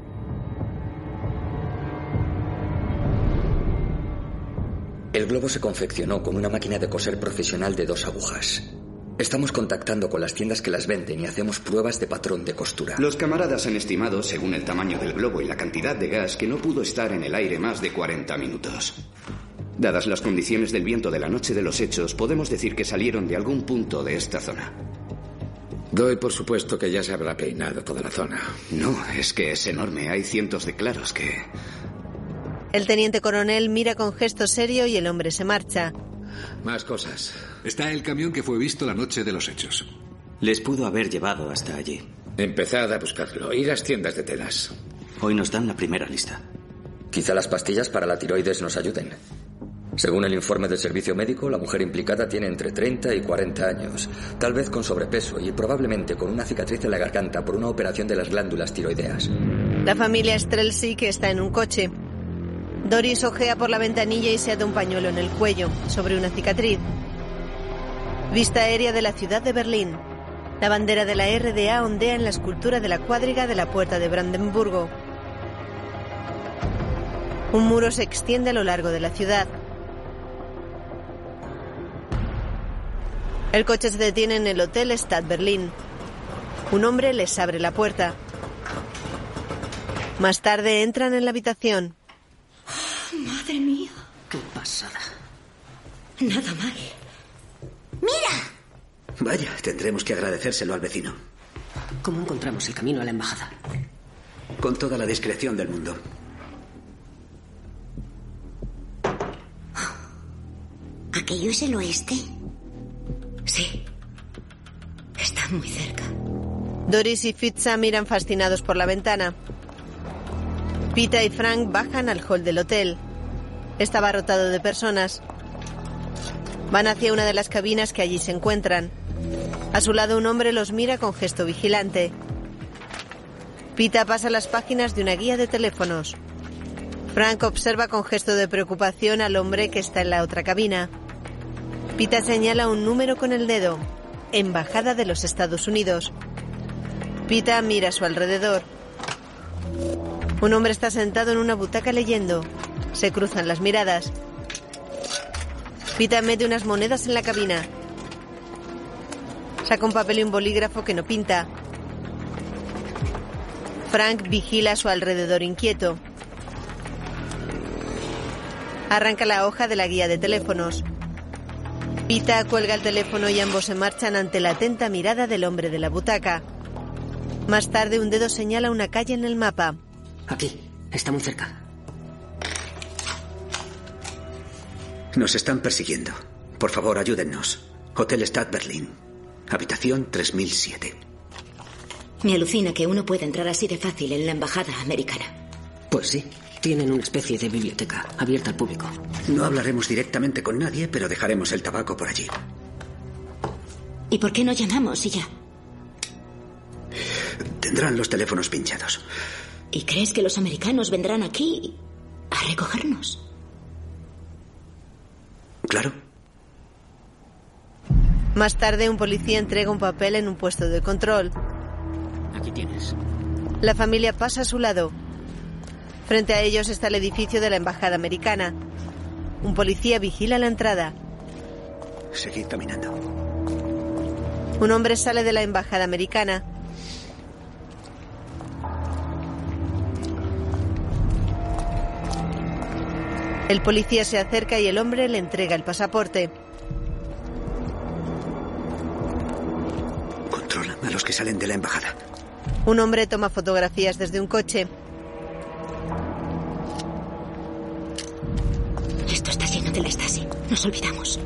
El globo se confeccionó con una máquina de coser profesional de 2 agujas. Estamos contactando con las tiendas que las venden y hacemos pruebas de patrón de costura. Los camaradas han estimado, según el tamaño del globo y la cantidad de gas, que no pudo estar en el aire más de 40 minutos. Dadas las condiciones del viento de la noche de los hechos, podemos decir que salieron de algún punto de esta zona. Doy por supuesto que ya se habrá peinado toda la zona. No, es que es enorme. Hay cientos de claros que... El teniente coronel mira con gesto serio y el hombre se marcha. Más cosas. Está el camión que fue visto la noche de los hechos. Les pudo haber llevado hasta allí. Empezad a buscarlo. Y las tiendas de telas. Hoy nos dan la primera lista. Quizá las pastillas para la tiroides nos ayuden. Según el informe del servicio médico, la mujer implicada tiene entre 30 y 40 años, tal vez con sobrepeso y probablemente con una cicatriz en la garganta por una operación de las glándulas tiroideas. La familia Strelczyk está en un coche. Doris ojea por la ventanilla y se ata un pañuelo en el cuello, sobre una cicatriz. Vista aérea de la ciudad de Berlín. La bandera de la RDA ondea en la escultura de la cuadriga de la puerta de Brandenburgo. Un muro se extiende a lo largo de la ciudad. El coche se detiene en el Hotel Stadt Berlin. Un hombre les abre la puerta. Más tarde entran en la habitación. Madre mía. Qué pasada. Nada mal. ¡Mira! Vaya, tendremos que agradecérselo al vecino. ¿Cómo encontramos el camino a la embajada? Con toda la discreción del mundo. ¿Aquello es el oeste? Sí. Está muy cerca. Doris y Fitza miran fascinados por la ventana. Pita y Frank bajan al hall del hotel. Está abarrotado de personas. Van hacia una de las cabinas que allí se encuentran. A su lado un hombre los mira con gesto vigilante. Pita pasa las páginas de una guía de teléfonos. Frank observa con gesto de preocupación al hombre que está en la otra cabina. Pita señala un número con el dedo. Embajada de los Estados Unidos. Pita mira a su alrededor. Un hombre está sentado en una butaca leyendo. Se cruzan las miradas. Pita mete unas monedas en la cabina. Saca un papel y un bolígrafo que no pinta. Frank vigila a su alrededor inquieto. Arranca la hoja de la guía de teléfonos. Pita cuelga el teléfono y ambos se marchan ante la atenta mirada del hombre de la butaca. Más tarde, un dedo señala una calle en el mapa. Aquí, está muy cerca. Nos están persiguiendo. Por favor, ayúdennos. Hotel Stad Berlin. Habitación 3007. Me alucina que uno pueda entrar así de fácil en la embajada americana. Pues sí, tienen una especie de biblioteca abierta al público. No hablaremos directamente con nadie, pero dejaremos el tabaco por allí. ¿Y por qué no llamamos y ya? Tendrán los teléfonos pinchados. ¿Y crees que los americanos vendrán aquí a recogernos? Claro. Más tarde, un policía entrega un papel en un puesto de control. Aquí tienes. La familia pasa a su lado. Frente a ellos está el edificio de la embajada americana. Un policía vigila la entrada. Seguid caminando. Un hombre sale de la embajada americana. El policía se acerca y el hombre le entrega el pasaporte. Controlan a los que salen de la embajada. Un hombre toma fotografías desde un coche. Esto está lleno de la Stasi. Nos olvidamos.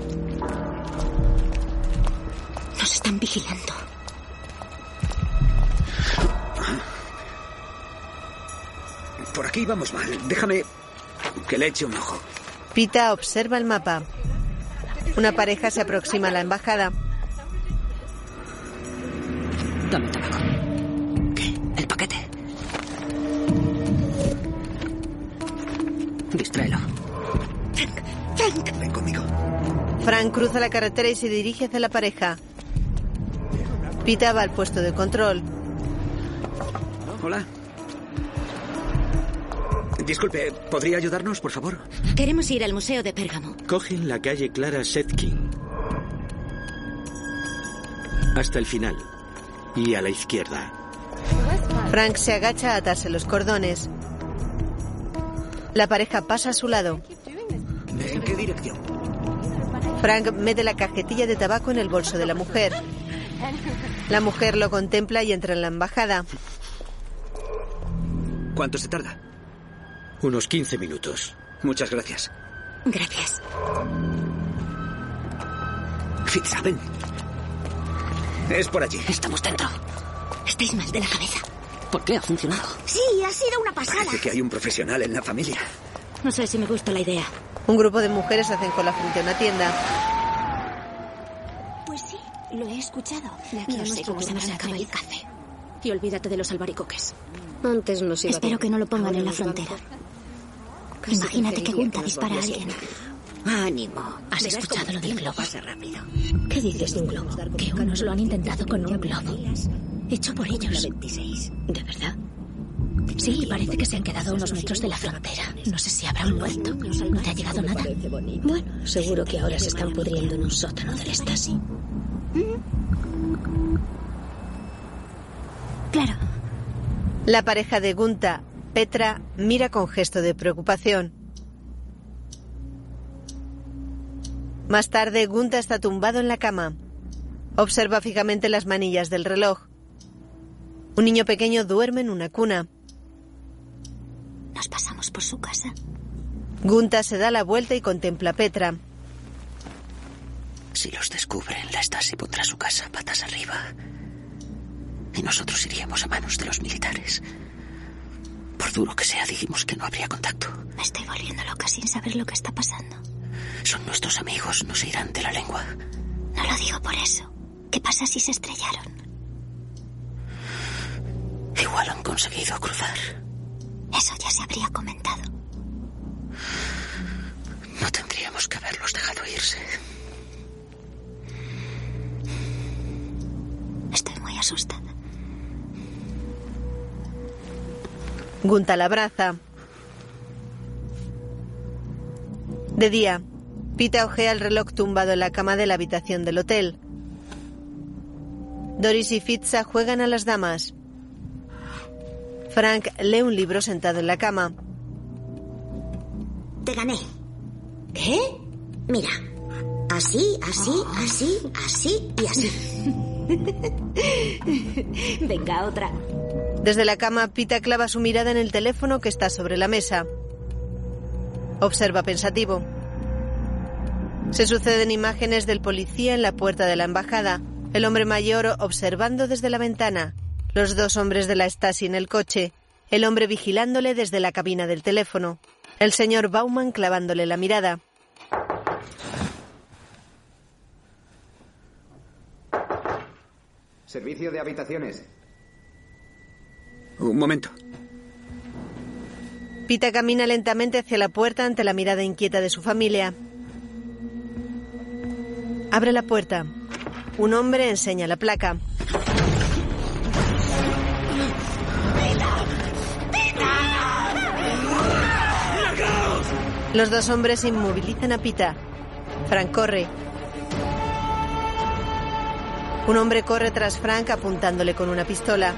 Nos están vigilando. Por aquí vamos mal. Déjame que le eche un ojo. Pita observa el mapa. Una pareja se aproxima a la embajada. Dame tabaco. ¿Qué? El paquete. Distráelo. Frank. Ven conmigo. Frank cruza la carretera y se dirige hacia la pareja. Pita va al puesto de control. Hola. Disculpe, ¿podría ayudarnos, por favor? Queremos ir al Museo de Pérgamo. Cogen la calle Clara Zetkin. Hasta el final. Y a la izquierda. Frank se agacha a atarse los cordones. La pareja pasa a su lado. ¿En qué dirección? Frank mete la cajetilla de tabaco en el bolso de la mujer. La mujer lo contempla y entra en la embajada. ¿Cuánto se tarda? Unos 15 minutos. Muchas gracias. Gracias. Fitzhaven. Es por allí. Estamos dentro. Estáis mal de la cabeza. ¿Por qué ha funcionado? Sí, ha sido una pasada. Parece que hay un profesional en la familia. No sé si me gusta la idea. Un grupo de mujeres hacen cola frente a una tienda. Pues sí, lo he escuchado. No sé cómo se nos acaba el café. Y olvídate de los albaricoques. Antes nos iba Espero que no lo pongan en la frontera. Imagínate que Gunta dispara a alguien. Ánimo. ¿Has escuchado lo del globo? Rápido. ¿Qué dices de un globo? Que unos lo han intentado con un globo. Hecho por ellos. ¿De verdad? Sí, parece que se han quedado a unos metros de la frontera. No sé si habrán muerto. ¿No te ha llegado nada? Bueno, seguro que ahora se están pudriendo en un sótano del Stasi. Claro. La pareja de Gunta, Petra, mira con gesto de preocupación. Más tarde, Gunta está tumbado en la cama. Observa fijamente las manillas del reloj. Un niño pequeño duerme en una cuna. Nos pasamos por su casa. Gunta se da la vuelta y contempla a Petra. Si los descubren, la Stasi pondrá su casa patas arriba. Y nosotros iríamos a manos de los militares. Por duro que sea, dijimos que no habría contacto. Me estoy volviendo loca sin saber lo que está pasando. Son nuestros amigos, no se irán de la lengua. No lo digo por eso. ¿Qué pasa si se estrellaron? Igual han conseguido cruzar. Eso ya se habría comentado. No tendríamos que haberlos dejado irse. Estoy muy asustada. Gunta la abraza. De día, Pita ojea el reloj tumbado en la cama de la habitación del hotel. Doris y Fitza juegan a las damas. Frank lee un libro sentado en la cama. Te gané. ¿Qué? Mira. Así, así, así, así y así. Venga, otra. Desde la cama, Pita clava su mirada en el teléfono que está sobre la mesa. Observa pensativo. Se suceden imágenes del policía en la puerta de la embajada, el hombre mayor observando desde la ventana, los dos hombres de la Stasi en el coche, el hombre vigilándole desde la cabina del teléfono, el señor Bauman clavándole la mirada. Servicio de habitaciones. Un momento. Pita camina lentamente hacia la puerta ante la mirada inquieta de su familia. Abre la puerta. Un hombre enseña la placa. Los dos hombres inmovilizan a Pita. Frank corre. Un hombre corre tras Frank apuntándole con una pistola.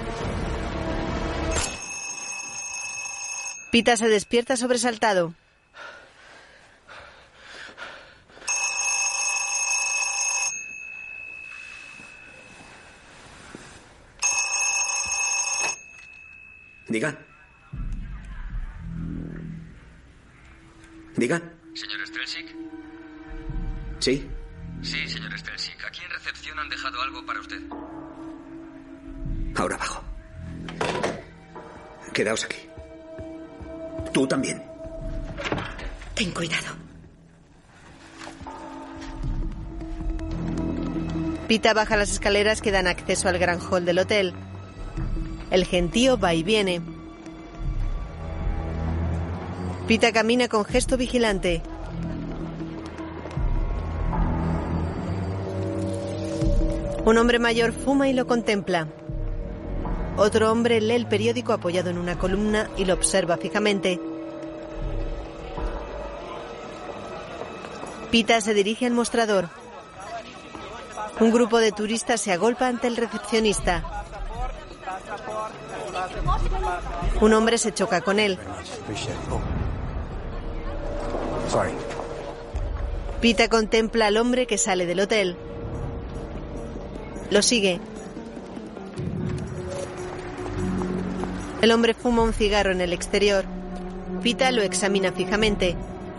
Pita se despierta sobresaltado. Diga. Diga. ¿Señor Strelzik? Sí. Sí, señor Strelzik. Aquí en recepción han dejado algo para usted. Ahora abajo. Quedaos aquí. Tú también. Ten cuidado. Pita baja las escaleras que dan acceso al gran hall del hotel. El gentío va y viene. Pita camina con gesto vigilante. Un hombre mayor fuma y lo contempla. Otro hombre lee el periódico apoyado en una columna y lo observa fijamente. Pita se dirige al mostrador. Un grupo de turistas se agolpa ante el recepcionista. Un hombre se choca con él. Pita contempla al hombre que sale del hotel. Lo sigue. El hombre fuma un cigarro en el exterior. Pita lo examina fijamente.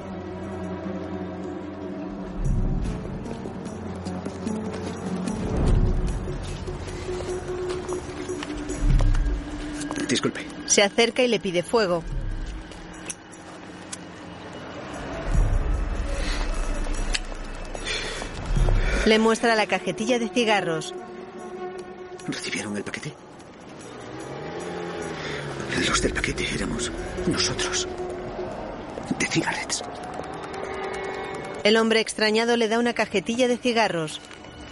Disculpe. Se acerca y le pide fuego. Le muestra la cajetilla de cigarros. ¿Recibieron el paquete? Los del paquete éramos nosotros. De cigarettes. El hombre extrañado le da una cajetilla de cigarros.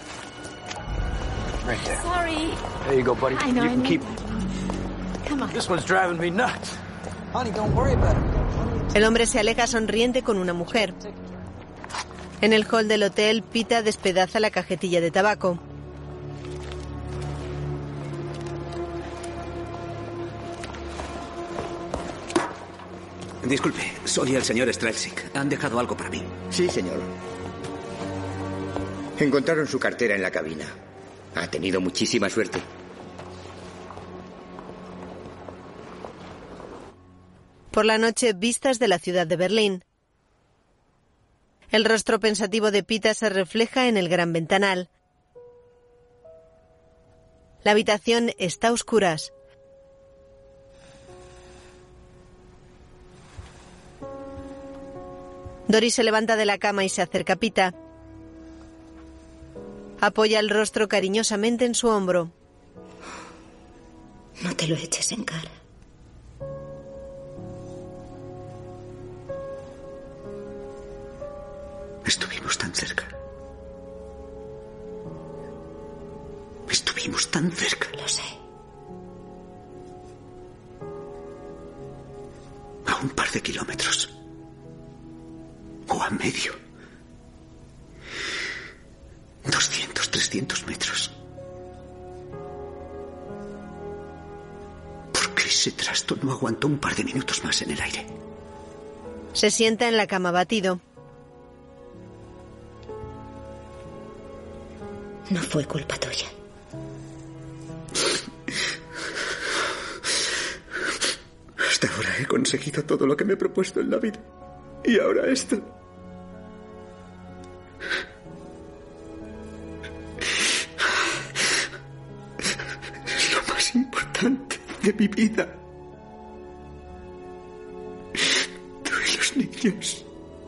Right there. Sorry. There you go, buddy. I know, You I can know keep that. Come on. This one's driving me nuts. Honey, don't worry about it. El hombre se aleja sonriente con una mujer. En el hall del hotel, Pita despedaza la cajetilla de tabaco. Disculpe, soy el señor Strelzik. Han dejado algo para mí. Sí, señor. Encontraron su cartera en la cabina. Ha tenido muchísima suerte. Por la noche, vistas de la ciudad de Berlín. El rostro pensativo de Pita se refleja en el gran ventanal. La habitación está a oscuras. Doris se levanta de la cama y se acerca a Pita. Apoya el rostro cariñosamente en su hombro. No te lo eches en cara. Estuvimos tan cerca. Estuvimos tan cerca. Lo sé. A un par de kilómetros. O a medio. 200, 300 metros. Ese trasto no aguantó un par de minutos más en el aire. Se sienta en la cama abatido. No fue culpa tuya. Hasta ahora he conseguido todo lo que me he propuesto en la vida. Y ahora esto. Es lo más importante de mi vida. Tú y los niños.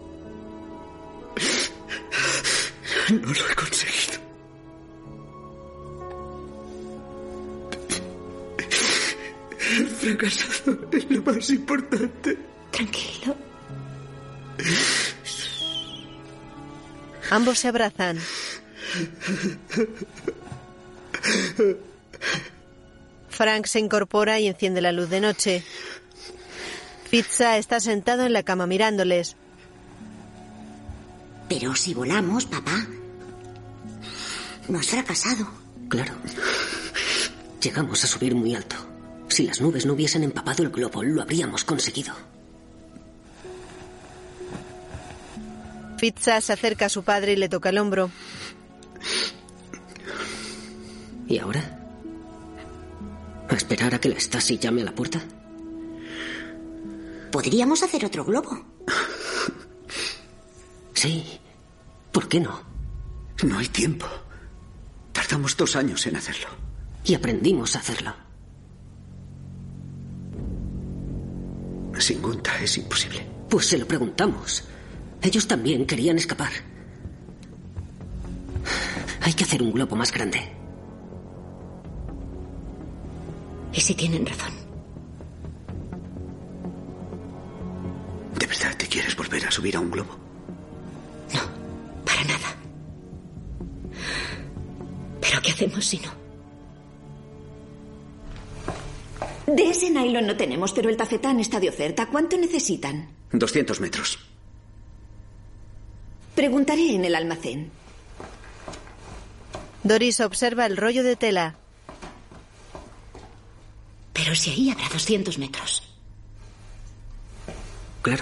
No lo he conseguido. He fracasado es lo más importante. Tranquilo. Ambos se abrazan. Frank se incorpora y enciende la luz de noche. Pizza está sentado en la cama mirándoles. Pero si volamos, papá, no has fracasado. Claro. Llegamos a subir muy alto. Si las nubes no hubiesen empapado el globo, lo habríamos conseguido. Pizza se acerca a su padre y le toca el hombro. ¿Y ahora? ¿A esperar a que la Stasi llame a la puerta? Podríamos hacer otro globo. Sí. ¿Por qué no? No hay tiempo. Tardamos 2 años en hacerlo. Y aprendimos a hacerlo. Sin Gunta es imposible. Pues se lo preguntamos. Ellos también querían escapar. Hay que hacer un globo más grande. ¿Y si tienen razón? ¿De verdad te quieres volver a subir a un globo? No, para nada. ¿Pero qué hacemos si no? De ese nylon no tenemos, pero el tafetán está de oferta. ¿Cuánto necesitan? 200 metros. Preguntaré en el almacén. Doris observa el rollo de tela. Pero si ahí habrá 200 metros. Claro.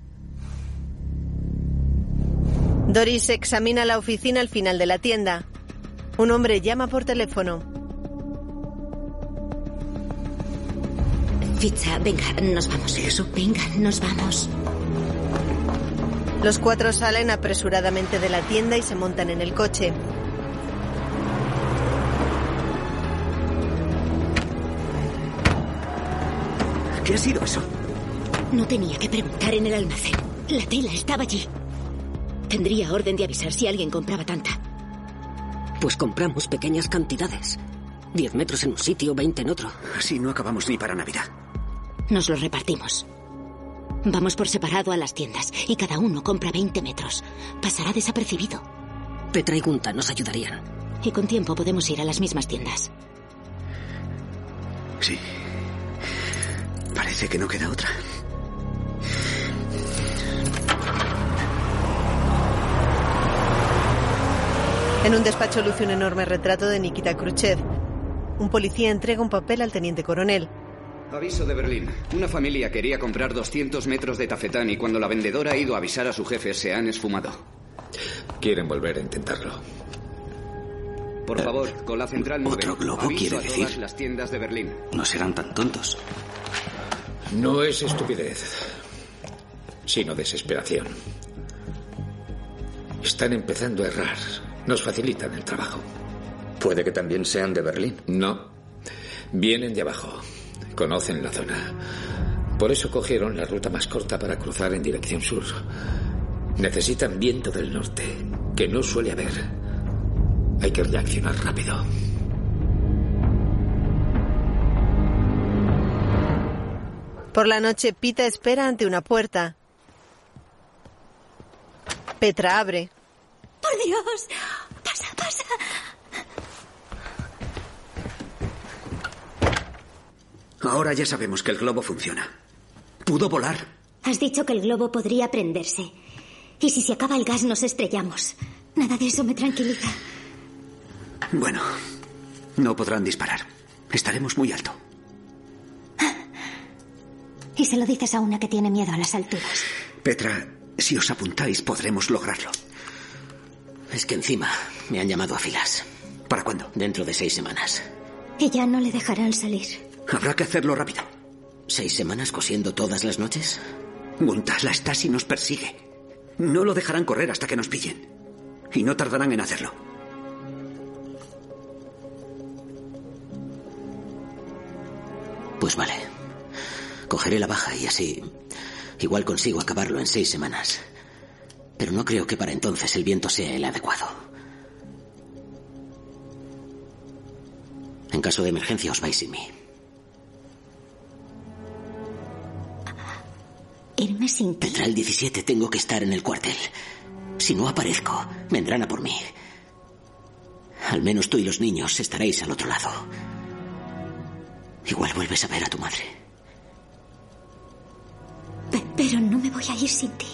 Doris examina la oficina al final de la tienda. Un hombre llama por teléfono. Pizza, venga, nos vamos. ¿Y eso? Venga, nos vamos. Los 4 salen apresuradamente de la tienda y se montan en el coche. ¿Qué ha sido eso? No tenía que preguntar en el almacén. La tela estaba allí. Tendría orden de avisar si alguien compraba tanta. Pues compramos pequeñas cantidades. 10 metros en un sitio, 20 en otro. Así no acabamos ni para Navidad. Nos lo repartimos. Vamos por separado a las tiendas y cada uno compra 20 metros. Pasará desapercibido. Petra y Gunta nos ayudarían. Y con tiempo podemos ir a las mismas tiendas. Sí. Parece que no queda otra. En un despacho luce un enorme retrato de Nikita Khrushchev. Un policía entrega un papel al teniente coronel. Aviso de Berlín. Una familia quería comprar 200 metros de tafetán y cuando la vendedora ha ido a avisar a su jefe se han esfumado. Quieren volver a intentarlo. Por favor, con la central 9. ¿Otro globo Aviso quiere a decir? todas las tiendas de Berlín. No serán tan tontos. No es estupidez, sino desesperación. Están empezando a errar. Nos facilitan el trabajo. Puede que también sean de Berlín. No. Vienen de abajo. Conocen la zona. Por eso cogieron la ruta más corta para cruzar en dirección sur. Necesitan viento del norte, que no suele haber. Hay que reaccionar rápido. Por la noche, Pita espera ante una puerta. Petra abre. ¡Por Dios! ¡Pasa, pasa! Ahora ya sabemos que el globo funciona. Pudo volar. Has dicho que el globo podría prenderse. Y si se acaba el gas nos estrellamos. Nada de eso me tranquiliza. Bueno, no podrán disparar. Estaremos muy alto. Y se lo dices a una que tiene miedo a las alturas. Petra, si os apuntáis podremos lograrlo. Es que encima me han llamado a filas. ¿Para cuándo? Dentro de 6 semanas. Y ya no le dejarán salir. Habrá que hacerlo rápido. 6 semanas cosiendo todas las noches. Gunta, la Stasi nos persigue. No lo dejarán correr hasta que nos pillen. Y no tardarán en hacerlo. Pues vale. Cogeré la baja y así... igual consigo acabarlo en 6 semanas. Pero no creo que para entonces el viento sea el adecuado. En caso de emergencia os vais sin mí. ¿Irme sin ti? Petra, el 17 tengo que estar en el cuartel. Si no aparezco, vendrán a por mí. Al menos tú y los niños estaréis al otro lado. Igual vuelves a ver a tu madre. Pero no me voy a ir sin ti.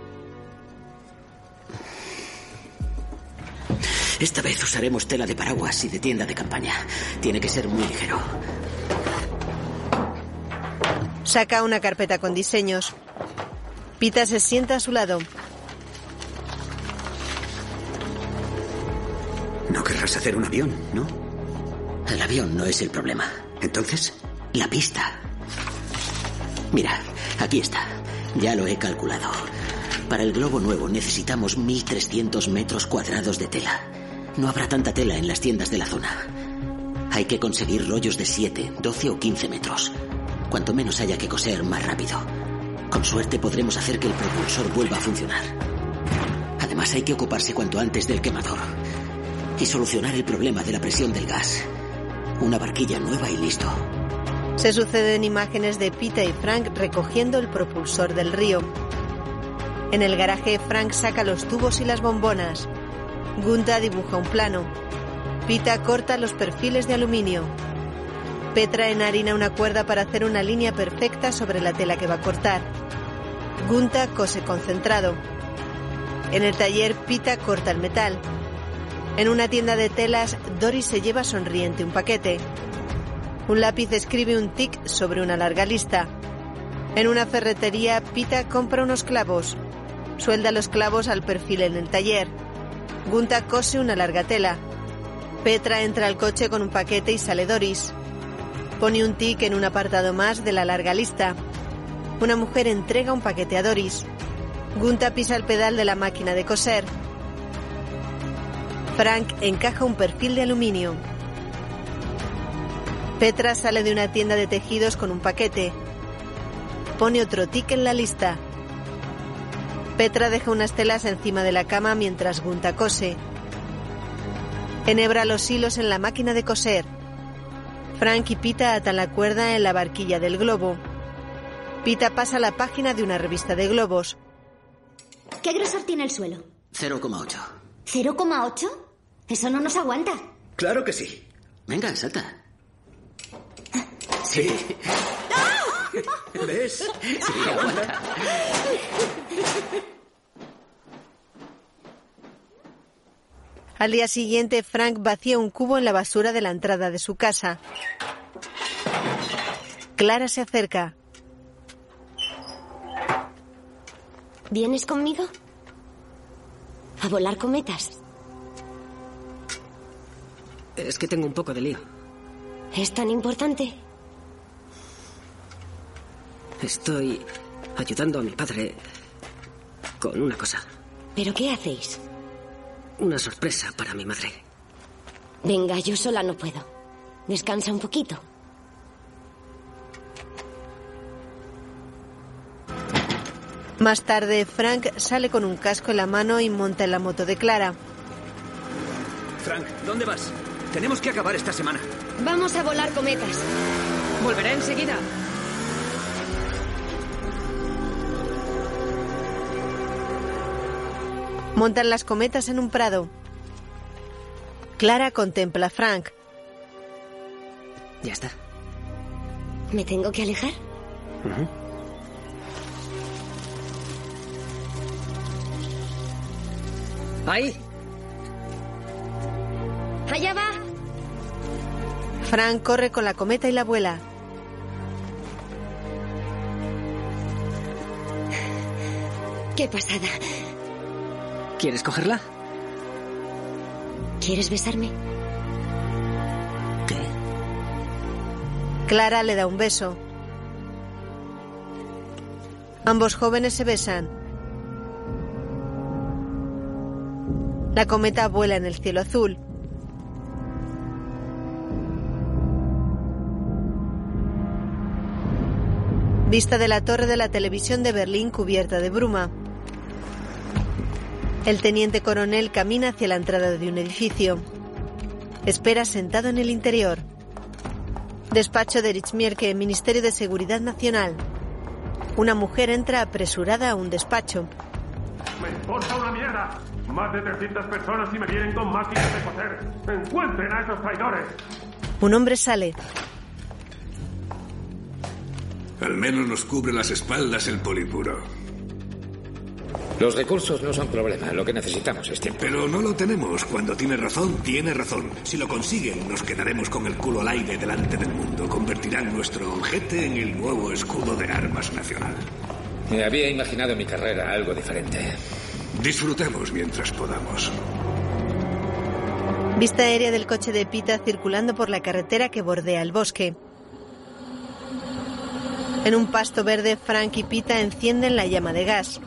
Esta vez usaremos tela de paraguas y de tienda de campaña. Tiene que ser muy ligero. Saca una carpeta con diseños. Pita se sienta a su lado. No querrás hacer un avión, ¿no? El avión no es el problema. ¿Entonces? La pista. Mira, aquí está. Ya lo he calculado. Para el globo nuevo necesitamos 1.300 metros cuadrados de tela. No habrá tanta tela en las tiendas de la zona. Hay que conseguir rollos de 7, 12 o 15 metros. Cuanto menos haya que coser, más rápido. Con suerte podremos hacer que el propulsor vuelva a funcionar. Además hay que ocuparse cuanto antes del quemador. Y solucionar el problema de la presión del gas. Una barquilla nueva y listo. Se suceden imágenes de Pita y Frank recogiendo el propulsor del río. En el garaje, Frank saca los tubos y las bombonas. Gunta dibuja un plano. Pita corta los perfiles de aluminio. Petra enharina una cuerda para hacer una línea perfecta sobre la tela que va a cortar. Gunta cose concentrado. En el taller, Pita corta el metal. En una tienda de telas, Doris se lleva sonriente un paquete. Un lápiz escribe un tic sobre una larga lista. En una ferretería, Pita compra unos clavos. Suelda los clavos al perfil en el taller. Gunta cose una larga tela. Petra entra al coche con un paquete y sale Doris. Pone un tic en un apartado más de la larga lista. Una mujer entrega un paquete a Doris. Gunta pisa el pedal de la máquina de coser. Frank encaja un perfil de aluminio. Petra sale de una tienda de tejidos con un paquete. Pone otro tic en la lista. Petra deja unas telas encima de la cama mientras Gunta cose. Enhebra los hilos en la máquina de coser. Frank y Pita atan la cuerda en la barquilla del globo. Pita pasa la página de una revista de globos. ¿Qué grosor tiene el suelo? 0,8. ¿0,8? Eso no nos aguanta. Claro que sí. Venga, salta. Sí. ¿Ves? Sí, aguanta. Al día siguiente, Frank vacía un cubo en la basura de la entrada de su casa. Clara se acerca. ¿Vienes conmigo? ¿A volar cometas? Es que tengo un poco de lío. ¿Es tan importante? Estoy ayudando a mi padre con una cosa. ¿Pero qué hacéis? Una sorpresa para mi madre. Venga, yo sola no puedo. Descansa un poquito. Más tarde, Frank sale con un casco en la mano y monta en la moto de Clara. Frank, ¿dónde vas? Tenemos que acabar esta semana. Vamos a volar cometas. Volveré enseguida. Montan las cometas en un prado. Clara contempla a Frank. Ya está. ¿Me tengo que alejar? ¡Ahí! ¡Allá va! Frank corre con la cometa y la vuela. ¡Qué pasada! ¿Quieres cogerla? ¿Quieres besarme? ¿Qué? Clara le da un beso. Ambos jóvenes se besan. La cometa vuela en el cielo azul. Vista de la torre de la televisión de Berlín cubierta de bruma. El teniente coronel camina hacia la entrada de un edificio. Espera sentado en el interior. Despacho de Richmierke, Ministerio de Seguridad Nacional. Una mujer entra apresurada a un despacho. ¡Me importa una mierda! Más de 300 personas y me vienen con máquinas de coser. ¡Encuentren a esos traidores! Un hombre sale. Al menos nos cubre las espaldas el polipuro. Los recursos no son problema, lo que necesitamos es tiempo. Pero no lo tenemos. Cuando tiene razón, tiene razón. Si lo consiguen, nos quedaremos con el culo al aire delante del mundo. Convertirán nuestro ojete en el nuevo escudo de armas nacional. Me había imaginado mi carrera algo diferente. Disfrutemos mientras podamos. Vista aérea del coche de Pita circulando por la carretera que bordea el bosque. En un pasto verde, Frank y Pita encienden la llama de gas.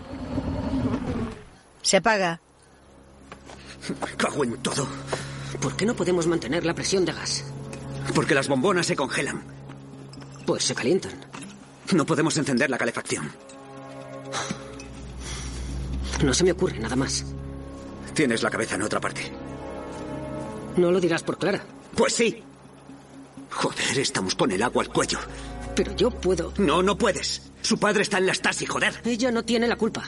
Se apaga. Me cago en todo. ¿Por qué no podemos mantener la presión de gas? Porque las bombonas se congelan. Pues se calientan. No podemos encender la calefacción. No se me ocurre nada más. Tienes la cabeza en otra parte. No lo dirás por Clara. Pues sí. Joder, estamos con el agua al cuello. Pero yo puedo... No, no puedes. Su padre está en la Stasi, joder. Ella no tiene la culpa.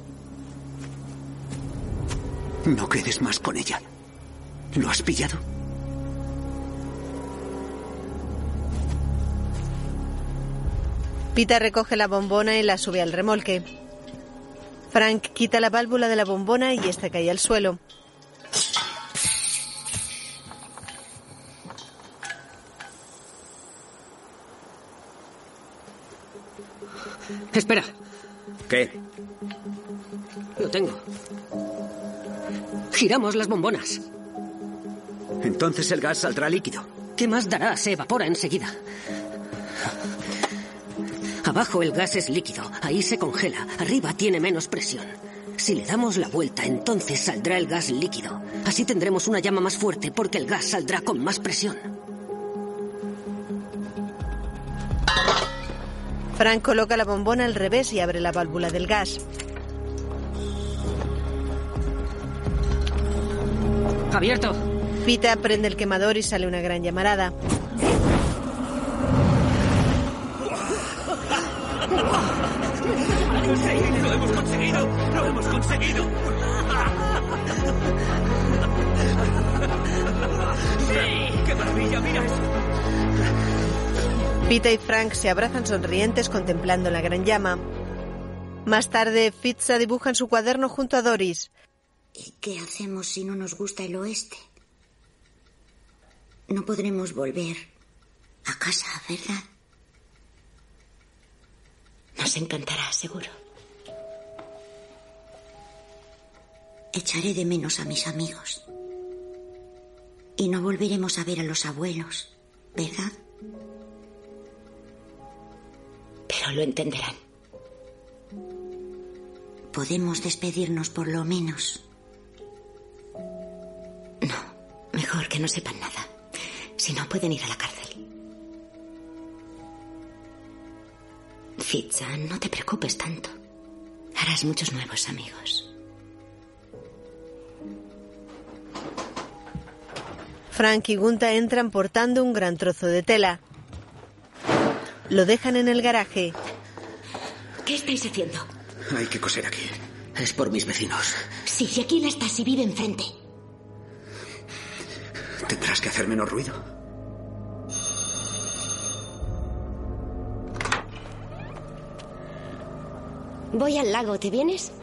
No quedes más con ella. ¿Lo has pillado? Pita recoge la bombona y la sube al remolque. Frank quita la válvula de la bombona y esta cae al suelo. Espera. ¿Qué? Lo tengo. Giramos las bombonas. Entonces el gas saldrá líquido. ¿Qué más dará? Se evapora enseguida. Abajo el gas es líquido. Ahí se congela. Arriba tiene menos presión. Si le damos la vuelta, entonces saldrá el gas líquido. Así tendremos una llama más fuerte porque el gas saldrá con más presión. Frank coloca la bombona al revés y abre la válvula del gas. ¡Abierto! Pita prende el quemador y sale una gran llamarada. ¡Lo hemos conseguido! ¡Lo hemos conseguido! ¡Sí! ¡Qué maravilla! ¡Mira eso! Pita y Frank se abrazan sonrientes contemplando la gran llama. Más tarde, Fitza dibuja en su cuaderno junto a Doris. ¿Y qué hacemos si no nos gusta el oeste? No podremos volver a casa, ¿verdad? Nos encantará, seguro. Echaré de menos a mis amigos. Y no volveremos a ver a los abuelos, ¿verdad? Pero lo entenderán. Podemos despedirnos por lo menos. No, mejor que no sepan nada. Si no, pueden ir a la cárcel. Fitza, no te preocupes tanto. Harás muchos nuevos amigos. Frank y Gunta entran portando un gran trozo de tela. Lo dejan en el garaje. ¿Qué estáis haciendo? Hay que coser aquí. Es por mis vecinos. Sí, si aquí la Stasi vive enfrente. Tendrás que hacer menos ruido. Voy al lago, ¿te vienes?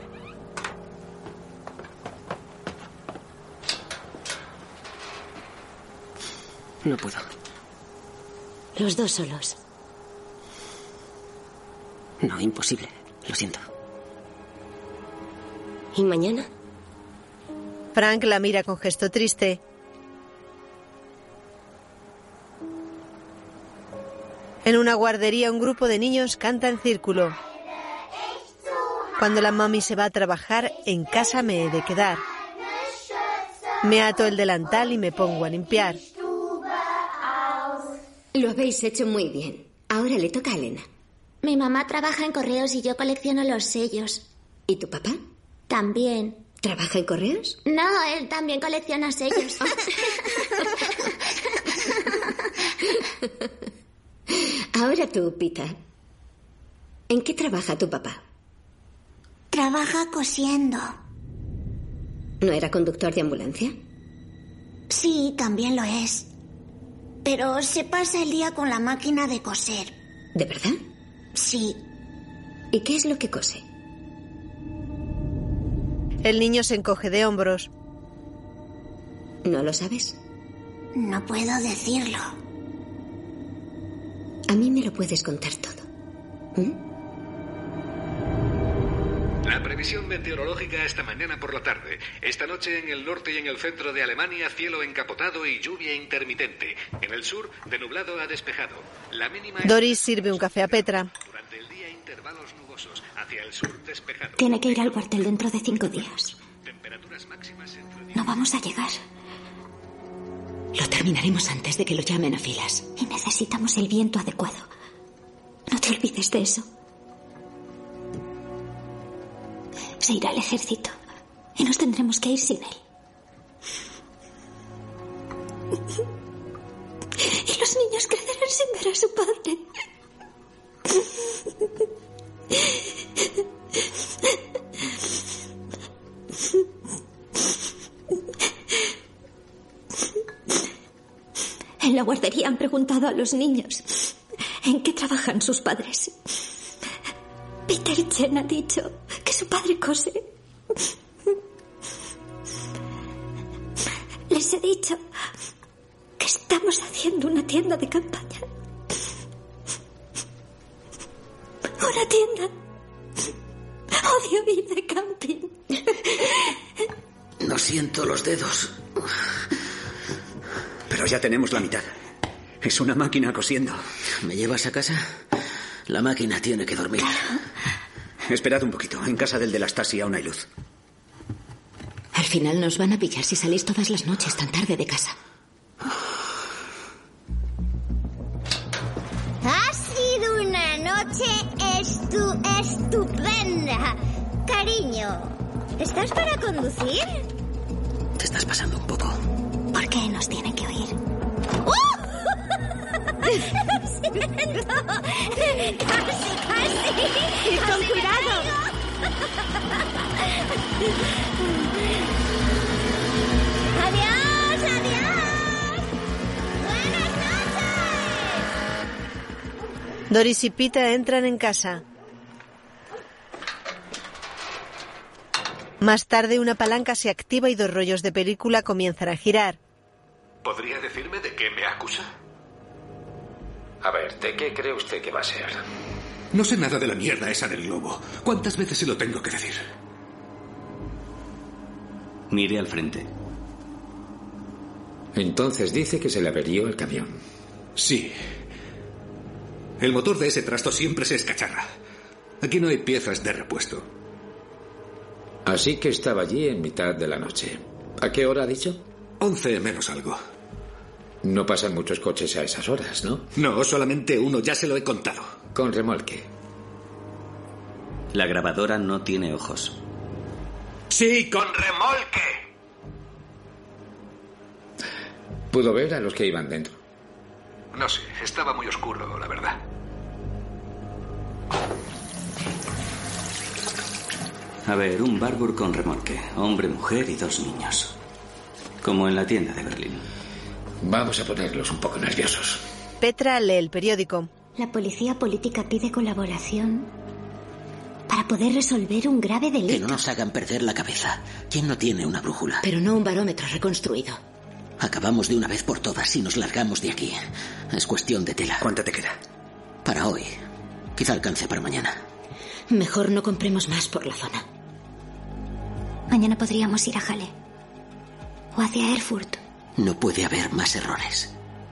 No puedo. Los dos solos. No, imposible. Lo siento. ¿Y mañana? Frank la mira con gesto triste. En una guardería, un grupo de niños canta en círculo. Cuando la mami se va a trabajar, en casa me he de quedar. Me ato el delantal y me pongo a limpiar. Lo habéis hecho muy bien. Ahora le toca a Elena. Mi mamá trabaja en correos y yo colecciono los sellos. ¿Y tu papá? También. ¿Trabaja en correos? No, él también colecciona sellos. Ahora tú, Pita. ¿En qué trabaja tu papá? Trabaja cosiendo. ¿No era conductor de ambulancia? Sí, también lo es. Pero se pasa el día con la máquina de coser. ¿De verdad? Sí. ¿Y qué es lo que cose? El niño se encoge de hombros. ¿No lo sabes? No puedo decirlo. A mí me lo puedes contar todo. La previsión meteorológica esta mañana por la tarde. Esta noche en el norte y en el centro de Alemania, cielo encapotado y lluvia intermitente. En el sur, de nublado a despejado. La mínima... Doris sirve un café a Petra. Durante el día, intervalos nubosos. Hacia el sur, despejado. Tiene que ir al cuartel dentro de 5 días. Temperaturas máximas entre... No vamos a llegar. Lo terminaremos antes de que lo llamen a filas. Y necesitamos el viento adecuado. No te olvides de eso. Se irá al ejército y nos tendremos que ir sin él. Y los niños crecerán sin ver a su padre. En la guardería han preguntado a los niños en qué trabajan sus padres. Peter Chen ha dicho que su padre cose. Les he dicho que estamos haciendo una tienda de campaña. Una tienda. Odio ir de camping. No siento los dedos. Pero ya tenemos la mitad. Es una máquina cosiendo. ¿Me llevas a casa? La máquina tiene que dormir. Esperad un poquito. En casa del de la Stasi aún hay luz. Al final nos van a pillar si salís todas las noches tan tarde de casa. Ha sido una noche estupenda. Cariño, ¿estás para conducir? Te estás pasando un poco. ¿Por qué nos tienen que oír? ¡Siento! ¡Casi! ¡Y con cuidado! ¡Adiós! ¡Buenas noches! Doris y Pita entran en casa. Más tarde, una palanca se activa y 2 rollos de película comienzan a girar. ¿Podría decirme de qué me acusa? A ver, ¿de qué cree usted que va a ser? No sé nada de la mierda esa del globo. ¿Cuántas veces se lo tengo que decir? Mire al frente. Entonces dice que se le averió el camión. Sí. El motor de ese trasto siempre se escacharra. Aquí no hay piezas de repuesto. Así que estaba allí en mitad de la noche. ¿A qué hora ha dicho? 11 menos algo. No pasan muchos coches a esas horas, ¿no? No, solamente uno, ya se lo he contado. Con remolque. La grabadora no tiene ojos. ¡Sí, con remolque! ¿Pudo ver a los que iban dentro? No sé, estaba muy oscuro, la verdad. A ver, un Warburg con remolque. Hombre, mujer y 2 niños. Como en la tienda de Berlín. Vamos a ponerlos un poco nerviosos. Petra lee el periódico. La policía política pide colaboración para poder resolver un grave delito. Que no nos hagan perder la cabeza. ¿Quién no tiene una brújula? Pero no un barómetro reconstruido. Acabamos de una vez por todas y nos largamos de aquí. Es cuestión de tela. ¿Cuánto te queda? Para hoy. Quizá alcance para mañana. Mejor no compremos más por la zona. Mañana podríamos ir a Halle. O hacia Erfurt. No puede haber más errores.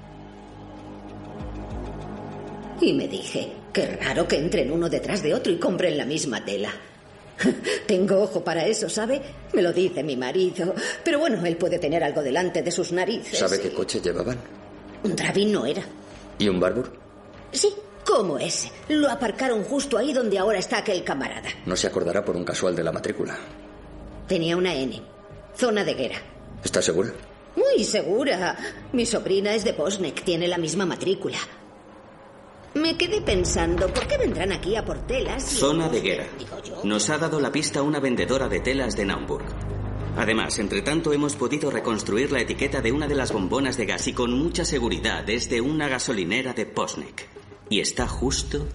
Y me dije, qué raro que entren uno detrás de otro y compren la misma tela. Tengo ojo para eso, ¿sabe? Me lo dice mi marido. Pero bueno, él puede tener algo delante de sus narices. ¿Sabe qué coche llevaban? Un Drabin no era. ¿Y un Barbour? Sí, como ese. Lo aparcaron justo ahí donde ahora está aquel camarada. No se acordará por un casual de la matrícula. Tenía una N. Zona de Gera. ¿Está segura? Muy segura. Mi sobrina es de Posnek, tiene la misma matrícula. Me quedé pensando, ¿por qué vendrán aquí a por telas? Zona de Gera. Nos ha dado la pista una vendedora de telas de Naumburg. Además, entre tanto, hemos podido reconstruir la etiqueta de una de las bombonas de gas y con mucha seguridad es de una gasolinera de Posnek. Y está justo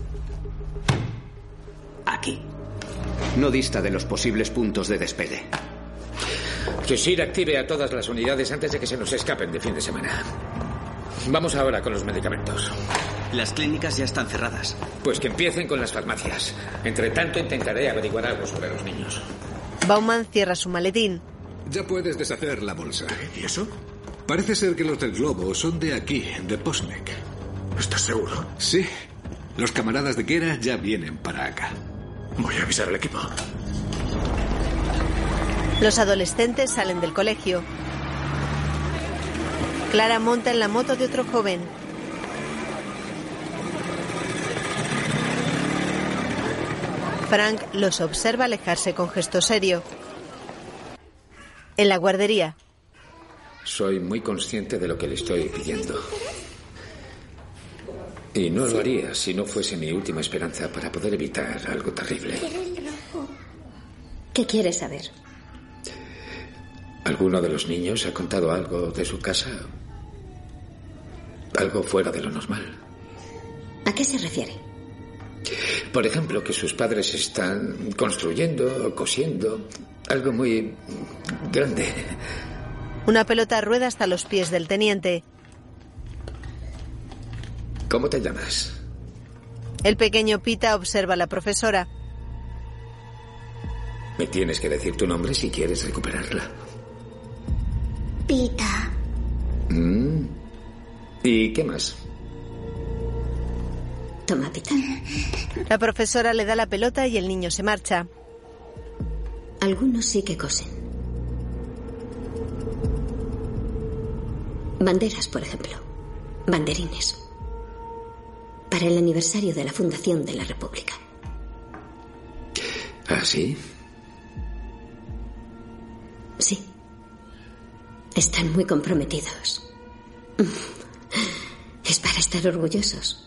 aquí. No dista de los posibles puntos de despegue. Que Sir active a todas las unidades antes de que se nos escapen de fin de semana. Vamos ahora con los medicamentos. Las clínicas ya están cerradas. Pues que empiecen con las farmacias. Entre tanto, intentaré averiguar algo sobre los niños. Bauman cierra su maletín. Ya puedes deshacer la bolsa. ¿Y eso? Parece ser que los del globo son de aquí, de Posnek. ¿Estás seguro? Sí. Los camaradas de Gera ya vienen para acá. Voy a avisar al equipo. Los adolescentes salen del colegio. Clara monta en la moto de otro joven. Frank los observa alejarse con gesto serio. En la guardería. Soy muy consciente de lo que le estoy pidiendo. Y no lo haría si no fuese mi última esperanza para poder evitar algo terrible. ¿Qué quieres saber? ¿Alguno de los niños ha contado algo de su casa? Algo fuera de lo normal. ¿A qué se refiere? Por ejemplo, que sus padres están construyendo o cosiendo algo muy grande. Una pelota rueda hasta los pies del teniente. ¿Cómo te llamas? El pequeño Pita observa a la profesora. Me tienes que decir tu nombre si quieres recuperarla. Pita. ¿Y qué más? Toma, Pita. La profesora le da la pelota y el niño se marcha. Algunos sí que cosen. Banderas, por ejemplo. Banderines. Para el aniversario de la fundación de la República. ¿Ah, sí? Sí. Están muy comprometidos. Es para estar orgullosos.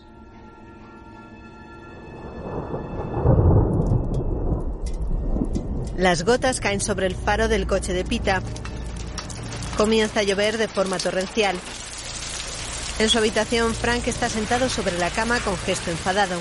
Las gotas caen sobre el faro del coche de Pita. Comienza a llover de forma torrencial. En su habitación, Frank está sentado sobre la cama con gesto enfadado.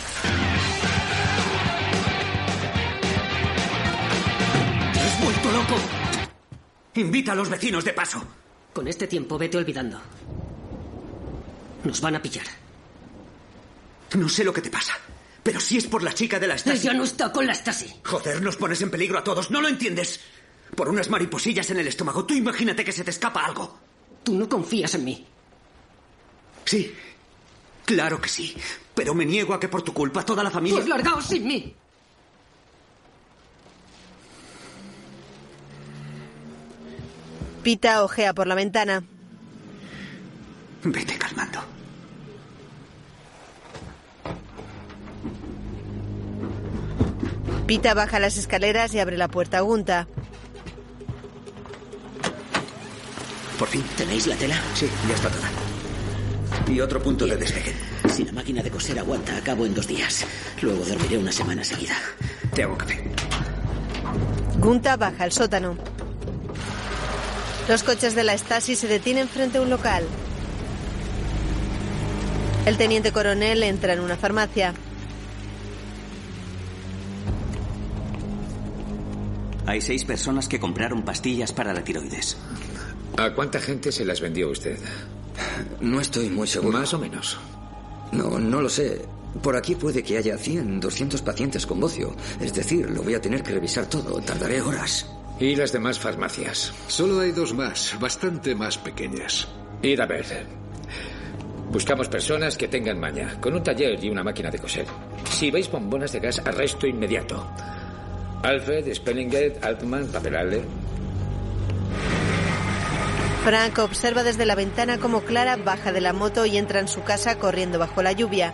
¿Te has vuelto loco? Invita a los vecinos de paso. Con este tiempo vete olvidando. Nos van a pillar. No sé lo que te pasa, pero si es por la chica de la Stasi... Ella no está con la Stasi. Joder, nos pones en peligro a todos, ¿no lo entiendes? Por unas mariposillas en el estómago, tú imagínate que se te escapa algo. Tú no confías en mí. Sí, claro que sí, pero me niego a que por tu culpa toda la familia... Pues largaos sin mí. Pita ojea por la ventana. Vete calmando. Pita baja las escaleras y abre la puerta a Gunta. ¿Por fin tenéis la tela? Sí, ya está toda. Y otro punto de despegue. Si la máquina de coser aguanta, acabo en 2 días. Luego dormiré una semana seguida. Te hago café. Gunta baja al sótano. Los coches de la Stasi se detienen frente a un local. El teniente coronel entra en una farmacia. Hay 6 personas que compraron pastillas para la tiroides. ¿A cuánta gente se las vendió usted? No estoy muy seguro. ¿Más o menos? No lo sé. Por aquí puede que haya 100, 200 pacientes con bocio. Es decir, lo voy a tener que revisar todo. Tardaré horas. ¿Y las demás farmacias? Solo hay 2 más, bastante más pequeñas. Id a ver. Buscamos personas que tengan maña, con un taller y una máquina de coser. Si veis bombonas de gas, arresto inmediato. Alfred, Spellinger, Altman, Paperale. Frank observa desde la ventana cómo Clara baja de la moto y entra en su casa corriendo bajo la lluvia.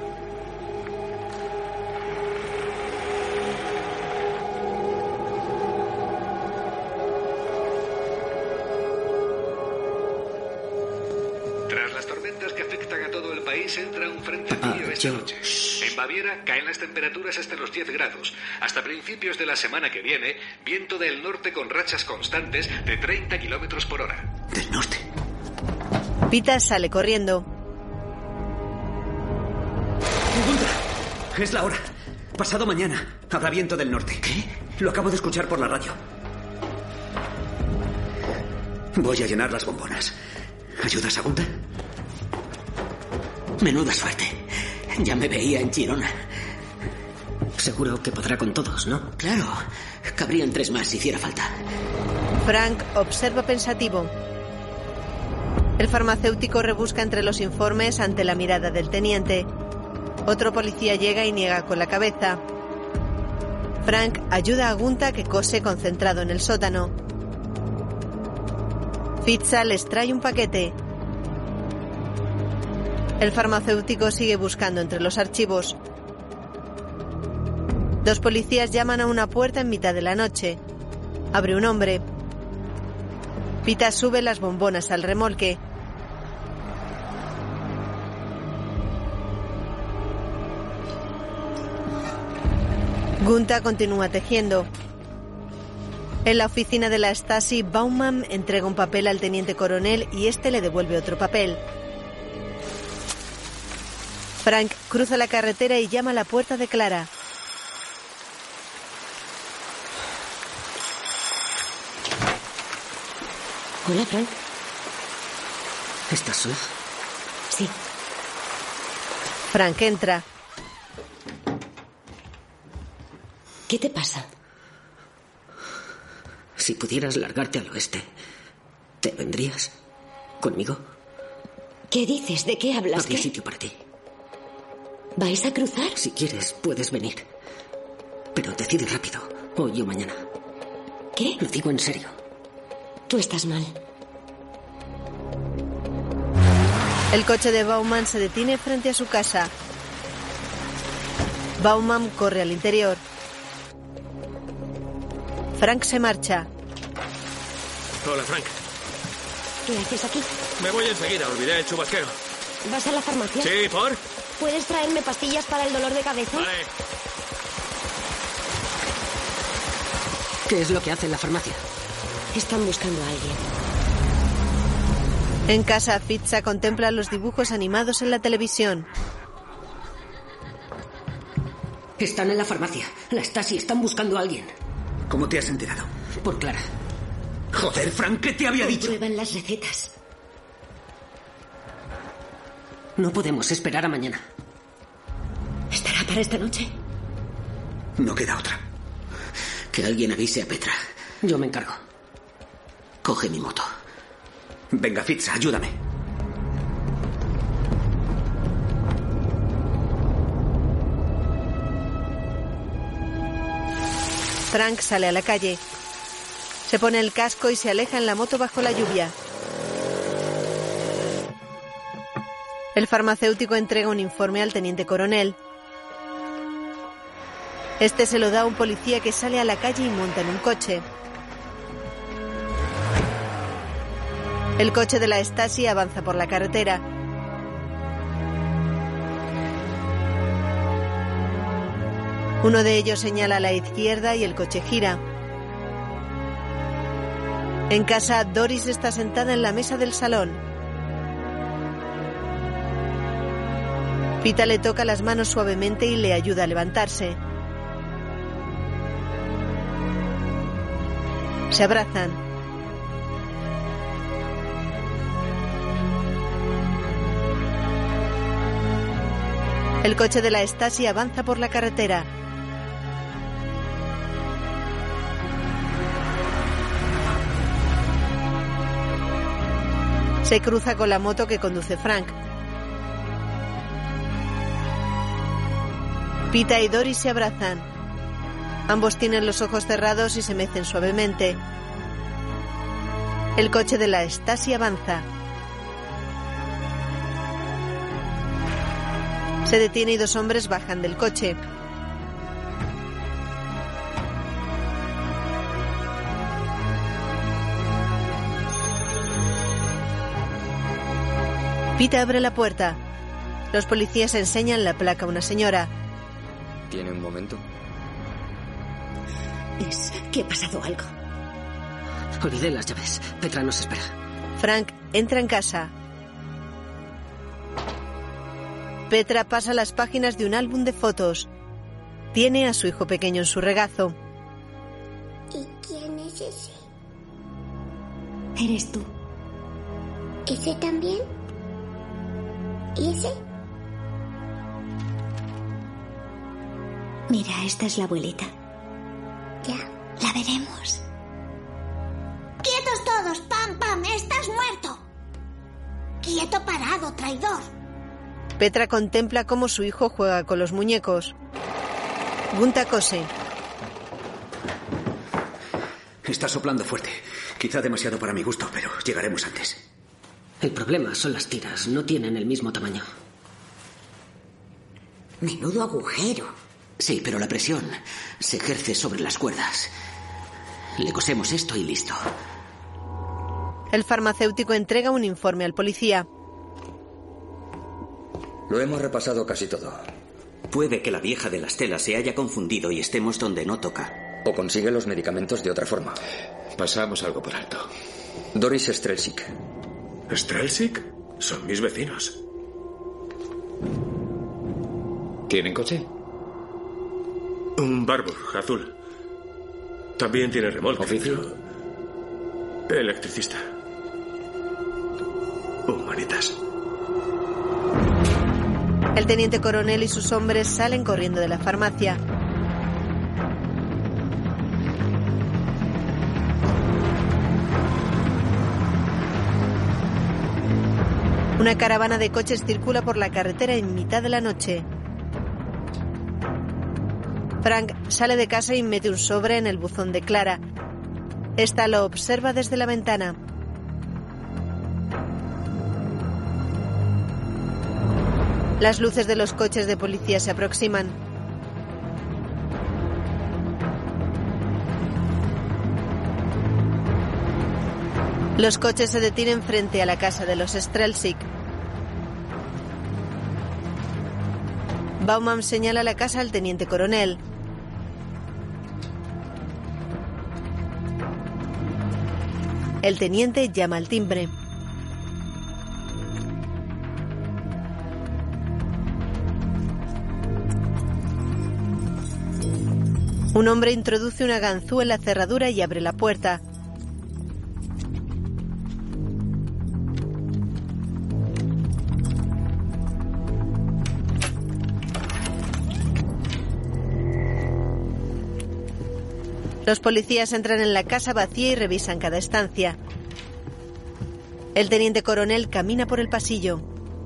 Tras las tormentas que afectan a todo el país, entra un frente frío esta noche. En Baviera caen las temperaturas hasta los 10 grados. Hasta principios de la semana que viene, viento del norte con rachas constantes de 30 kilómetros por hora. Del norte. Pita sale corriendo. Gunther, es la hora. Pasado mañana habrá viento del norte. ¿Qué? Lo acabo de escuchar por la radio. Voy a llenar las bombonas. ¿Ayudas a Gunther? Menuda suerte. Ya me veía en Girona. Seguro que podrá con todos, ¿no? Claro. Cabrían 3 más si hiciera falta. Frank observa pensativo. El farmacéutico rebusca entre los informes ante la mirada del teniente. Otro policía llega y niega con la cabeza. Frank ayuda a Gunther, que cose concentrado en el sótano. Fitza les trae un paquete. El farmacéutico sigue buscando entre los archivos. 2 policías llaman a una puerta en mitad de la noche. Abre un hombre. Pita sube las bombonas al remolque. Gunther continúa tejiendo. En la oficina de la Stasi, Baumann entrega un papel al teniente coronel y este le devuelve otro papel. Frank cruza la carretera y llama a la puerta de Clara. Hola, Frank. ¿Estás sola? Sí. Frank entra. ¿Qué te pasa? Si pudieras largarte al oeste, ¿te vendrías conmigo? ¿Qué dices? ¿De qué hablas? Habría sitio para ti. ¿Vais a cruzar? Si quieres, puedes venir. Pero decide rápido, hoy o mañana. ¿Qué? Lo digo en serio. Tú estás mal. El coche de Baumann se detiene frente a su casa. Baumann corre al interior. Frank se marcha. Hola, Frank. ¿Qué haces aquí? Me voy enseguida, olvidé el chubasquero. ¿Vas a la farmacia? Sí, ¿por? ¿Puedes traerme pastillas para el dolor de cabeza? Vale. ¿Qué es lo que hace en la farmacia? Están buscando a alguien. En casa, Fitza contempla los dibujos animados en la televisión. Están en la farmacia. La Stasi están buscando a alguien. ¿Cómo te has enterado? Por Clara. Joder, Frank, ¿qué te había dicho? Comprueban las recetas. No podemos esperar a mañana. ¿Estará para esta noche? No queda otra. Que alguien avise a Petra. Yo me encargo. Coge mi moto. Venga, Fitza, ayúdame. Frank sale a la calle. Se pone el casco y se aleja en la moto bajo la lluvia. El farmacéutico entrega un informe al teniente coronel. Este se lo da a un policía que sale a la calle y monta en un coche. El coche de la Stasi avanza por la carretera. Uno de ellos señala a la izquierda y el coche gira. En casa, Doris está sentada en la mesa del salón. Pita le toca las manos suavemente y le ayuda a levantarse. Se abrazan. El coche de la Stasi avanza por la carretera. Se cruza con la moto que conduce Frank. Pita y Doris se abrazan. Ambos tienen los ojos cerrados y se mecen suavemente. El coche de la Stasi avanza. Se detiene y 2 hombres bajan del coche. Pita abre la puerta. Los policías enseñan la placa a una señora. ¿Tiene un momento? Es que ha pasado algo. Olvidé las llaves. Petra nos espera. Frank entra en casa. Petra pasa las páginas de un álbum de fotos. Tiene a su hijo pequeño en su regazo. ¿Y quién es ese? Eres tú. ¿Ese también? ¿Y ese? Mira, esta es la abuelita. Ya. La veremos. ¡Quietos todos! ¡Pam, pam! ¡Estás muerto! ¡Quieto, parado, traidor! Petra contempla cómo su hijo juega con los muñecos. Gunta cose. Está soplando fuerte. Quizá demasiado para mi gusto, pero llegaremos antes. El problema son las tiras. No tienen el mismo tamaño. Menudo agujero. Sí, pero la presión se ejerce sobre las cuerdas. Le cosemos esto y listo. El farmacéutico entrega un informe al policía. Lo hemos repasado casi todo. Puede que la vieja de las telas se haya confundido y estemos donde no toca. O consigue los medicamentos de otra forma. Pasamos algo por alto. Doris Strelzik. ¿Strelzik? Son mis vecinos. ¿Tienen coche? Un Warburg azul. También tiene remolque. ¿Oficio? Electricista. Humanitas. El teniente coronel y sus hombres salen corriendo de la farmacia. Una caravana de coches circula por la carretera en mitad de la noche. Frank sale de casa y mete un sobre en el buzón de Clara. Esta lo observa desde la ventana. Las luces de los coches de policía se aproximan. Los coches se detienen frente a la casa de los Strelzik. Baumann señala la casa al teniente coronel. El teniente llama al timbre. Un hombre introduce una ganzúa en la cerradura y abre la puerta. Los policías entran en la casa vacía y revisan cada estancia. El teniente coronel camina por el pasillo.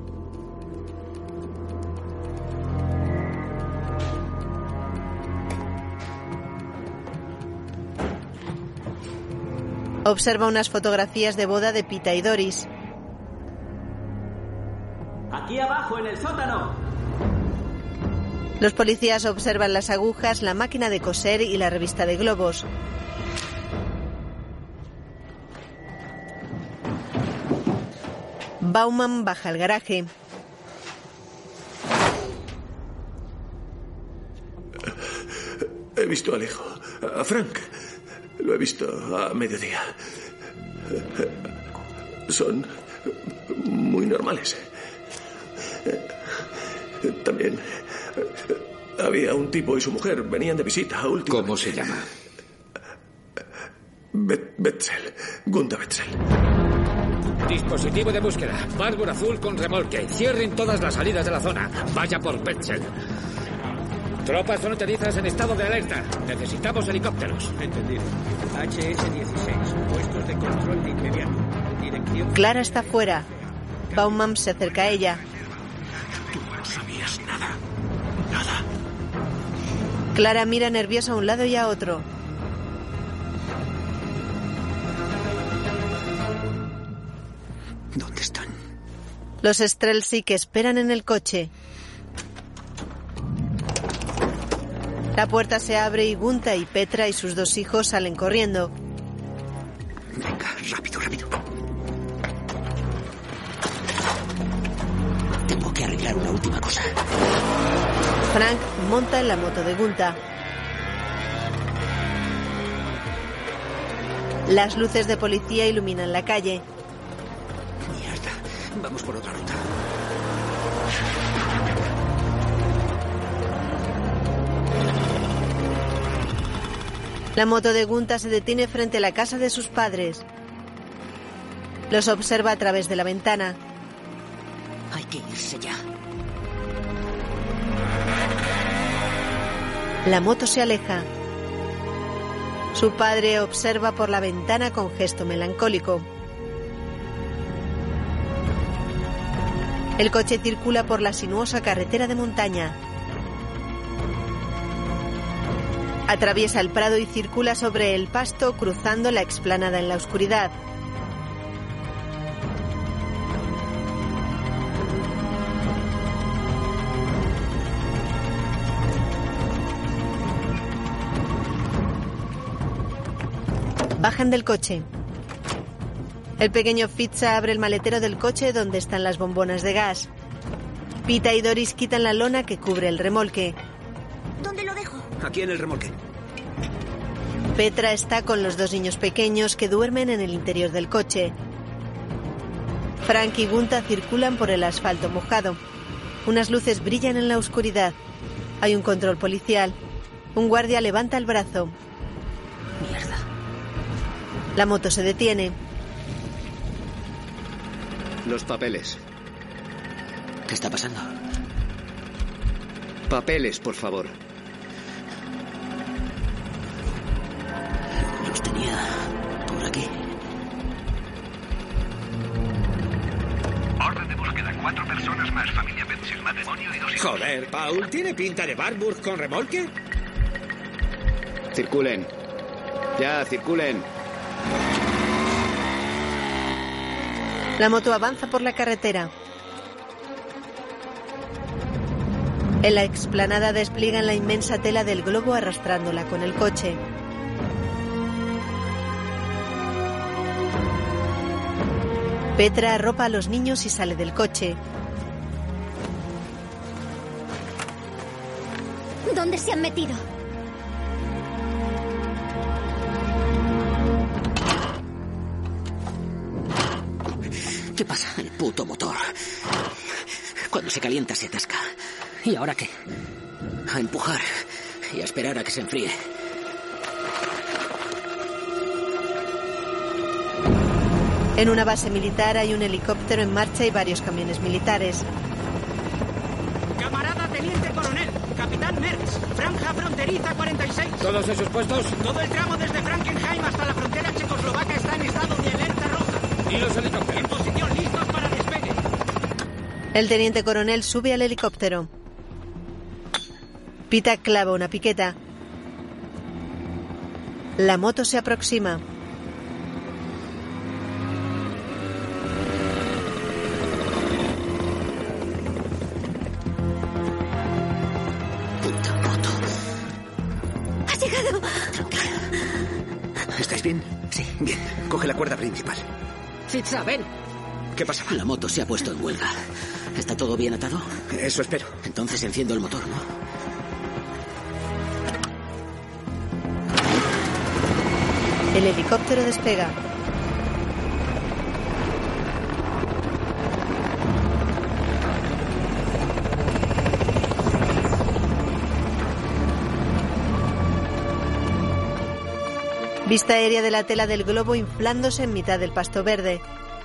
Observa unas fotografías de boda de Pita y Doris. Aquí abajo, en el sótano. Los policías observan las agujas, la máquina de coser y la revista de globos. Baumann baja al garaje. He visto al hijo, a Frank. Lo he visto a mediodía. Son muy normales. También había un tipo y su mujer. Venían de visita a última. ¿Cómo se llama? Betzel. Gunta Betzel. Dispositivo de búsqueda. Warburg azul con remolque. Cierren todas las salidas de la zona. Vaya por Betzel. Tropas fronterizas en estado de alerta. Necesitamos helicópteros. Entendido. HS-16. Puestos de control de inmediato. dirección. Clara está fuera. Bauman se acerca a ella. Tú no sabías nada. Nada. Clara mira nerviosa a un lado y a otro. ¿Dónde están? Los Streltsik esperan en el coche. La puerta se abre y Gunta y Petra y sus 2 hijos salen corriendo. Venga, rápido, rápido. Tengo que arreglar una última cosa. Frank monta en la moto de Gunta. Las luces de policía iluminan la calle. Mierda, vamos por otra ruta. La moto de Gunta se detiene frente a la casa de sus padres. Los observa a través de la ventana. Hay que irse ya. La moto se aleja. Su padre observa por la ventana con gesto melancólico. El coche circula por la sinuosa carretera de montaña. Atraviesa el prado y circula sobre el pasto, cruzando la explanada en la oscuridad. Bajan del coche. El pequeño Fitza abre el maletero del coche donde están las bombonas de gas. Pita y Doris quitan la lona que cubre el remolque. ¿Dónde lo dejo? Aquí en el remolque. Petra está con los 2 niños pequeños que duermen en el interior del coche. Frank y Gunta circulan por el asfalto mojado. Unas luces brillan en la oscuridad. Hay un control policial. Un guardia levanta el brazo. Mierda. La moto se detiene. Los papeles. ¿Qué está pasando? Papeles, por favor. Los tenía por aquí. Orden de búsqueda. 4 personas más. Familia Betzel, matrimonio y 2 hijos. Joder, Paul, ¿tiene pinta de Warburg con remolque? Circulen. Ya, circulen. La moto avanza por la carretera. En la explanada despliegan la inmensa tela del globo arrastrándola con el coche. Petra arropa a los niños y sale del coche. ¿Dónde se han metido? ¿Qué pasa? El puto motor. Cuando se calienta se atasca. ¿Y ahora qué? A empujar y a esperar a que se enfríe. En una base militar hay un helicóptero en marcha y varios camiones militares. Camarada Teniente Coronel, Capitán Merckx, franja fronteriza 46. ¿Todos esos puestos? Todo el tramo desde Frankenheim hasta la frontera checoslovaca está en estado de alerta roja. ¿Y los helicópteros? En posición, listos para despegue. El teniente coronel sube al helicóptero. Pita clava una piqueta. La moto se aproxima. Puta moto. ¡Has llegado! Tranquila. ¿Estáis bien? Sí. Bien, coge la cuerda principal. Fitza, ven. ¿Qué pasa? La moto se ha puesto en huelga. ¿Está todo bien atado? Eso espero. Entonces enciendo el motor, ¿no? El helicóptero despega. Vista aérea de la tela del globo inflándose en mitad del pasto verde.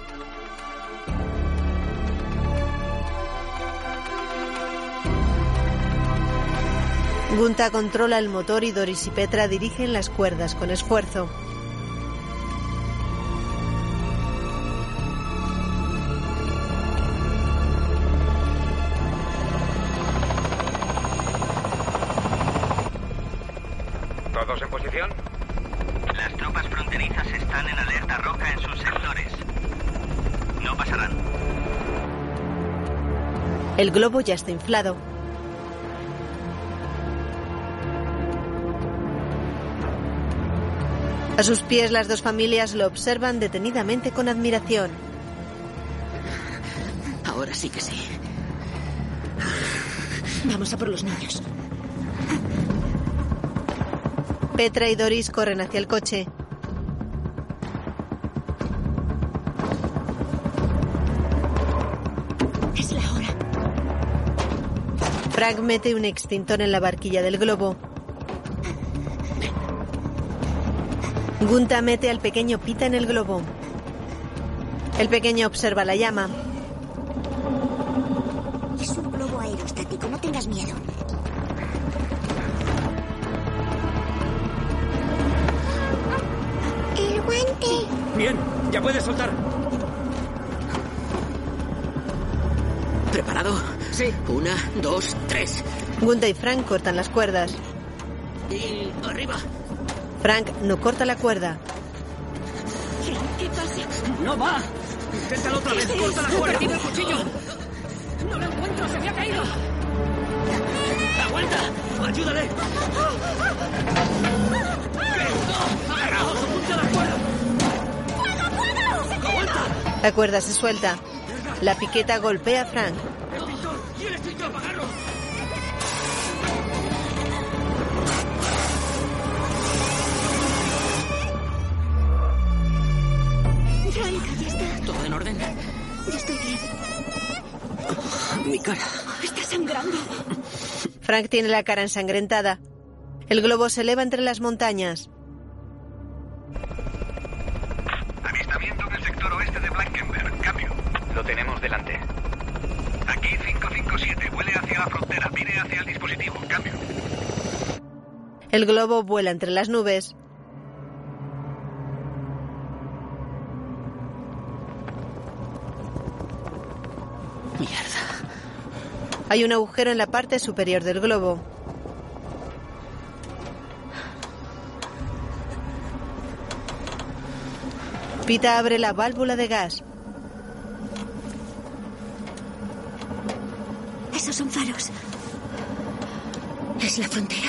Gunta controla el motor y Doris y Petra dirigen las cuerdas con esfuerzo. en sus sectores. No pasarán. El globo ya está inflado. A sus pies las dos familias lo observan detenidamente con admiración. Ahora sí que sí. Vamos a por los niños. Petra y Doris corren hacia el coche. Es la hora. Frank mete un extintor en la barquilla del globo. Gunta mete al pequeño Pita en el globo. El pequeño observa la llama. Es un globo aerostático, no tengas miedo. El guante. Bien, ya puedes soltar. ¿Preparado? Sí. 1, 2, 3. Gunta y Frank cortan las cuerdas. Y arriba. Frank no corta la cuerda. ¿Qué pasa? ¡No va! Inténtalo otra vez. ¡Corta la cuerda! ¡He perdido el cuchillo! ¡No lo encuentro! ¡Se me ha caído! ¡Aguanta! ¡Ayúdale! ¡Agarraos! ¡Apunta la cuerda! ¡Aguanta! La cuerda se suelta. La piqueta golpea a Frank. ¡Extintor! ¡Y el extintor! ¡Apagarlo! Frank, ya está. ¿Todo en orden? Ya estoy bien. Mi cara. Está sangrando. Frank tiene la cara ensangrentada. El globo se eleva entre las montañas. Avistamiento en el sector oeste de Blankenberg. Cambio. Lo tenemos delante. Aquí 557. Vuele hacia la frontera. Mire hacia el dispositivo. Cambio. El globo vuela entre las nubes. Mierda. Hay un agujero en la parte superior del globo. Pita abre la válvula de gas. Esos son faros. ¿Es la frontera?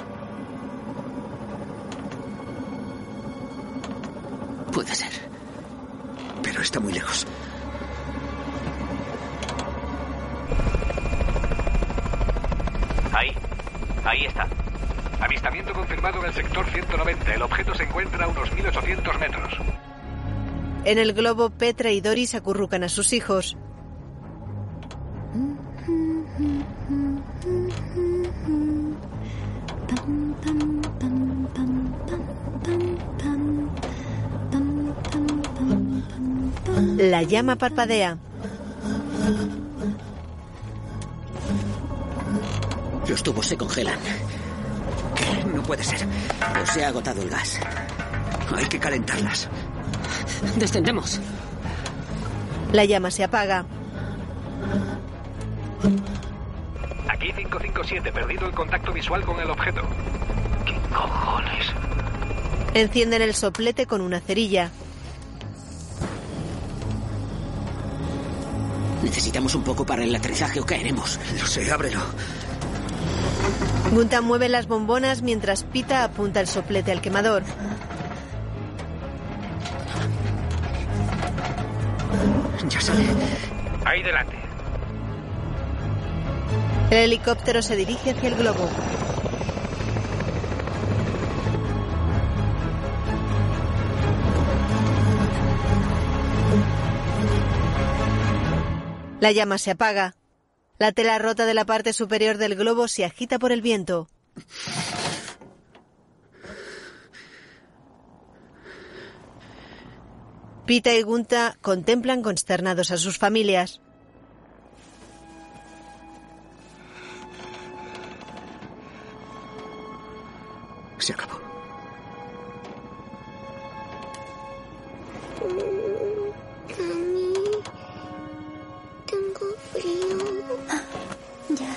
Puede ser. Pero está muy lejos. Ahí está. Avistamiento confirmado en el sector 190. El objeto se encuentra a unos 1800 metros. En el globo, Petra y Doris acurrucan a sus hijos. La llama parpadea. Los tubos se congelan. ¿Qué? No puede ser. O se ha agotado el gas. Hay que calentarlas. Descendemos. La llama se apaga. Aquí 557. Perdido el contacto visual con el objeto. ¿Qué cojones? Encienden el soplete con una cerilla. Necesitamos un poco para el aterrizaje o caeremos. Lo sé, ábrelo. Gunta mueve las bombonas mientras Pita apunta el soplete al quemador. Ya sale. Ahí delante. El helicóptero se dirige hacia el globo. La llama se apaga. La tela rota de la parte superior del globo se agita por el viento. Pita y Gunta contemplan consternados a sus familias. Se acabó. Mami, tengo frío. Ya.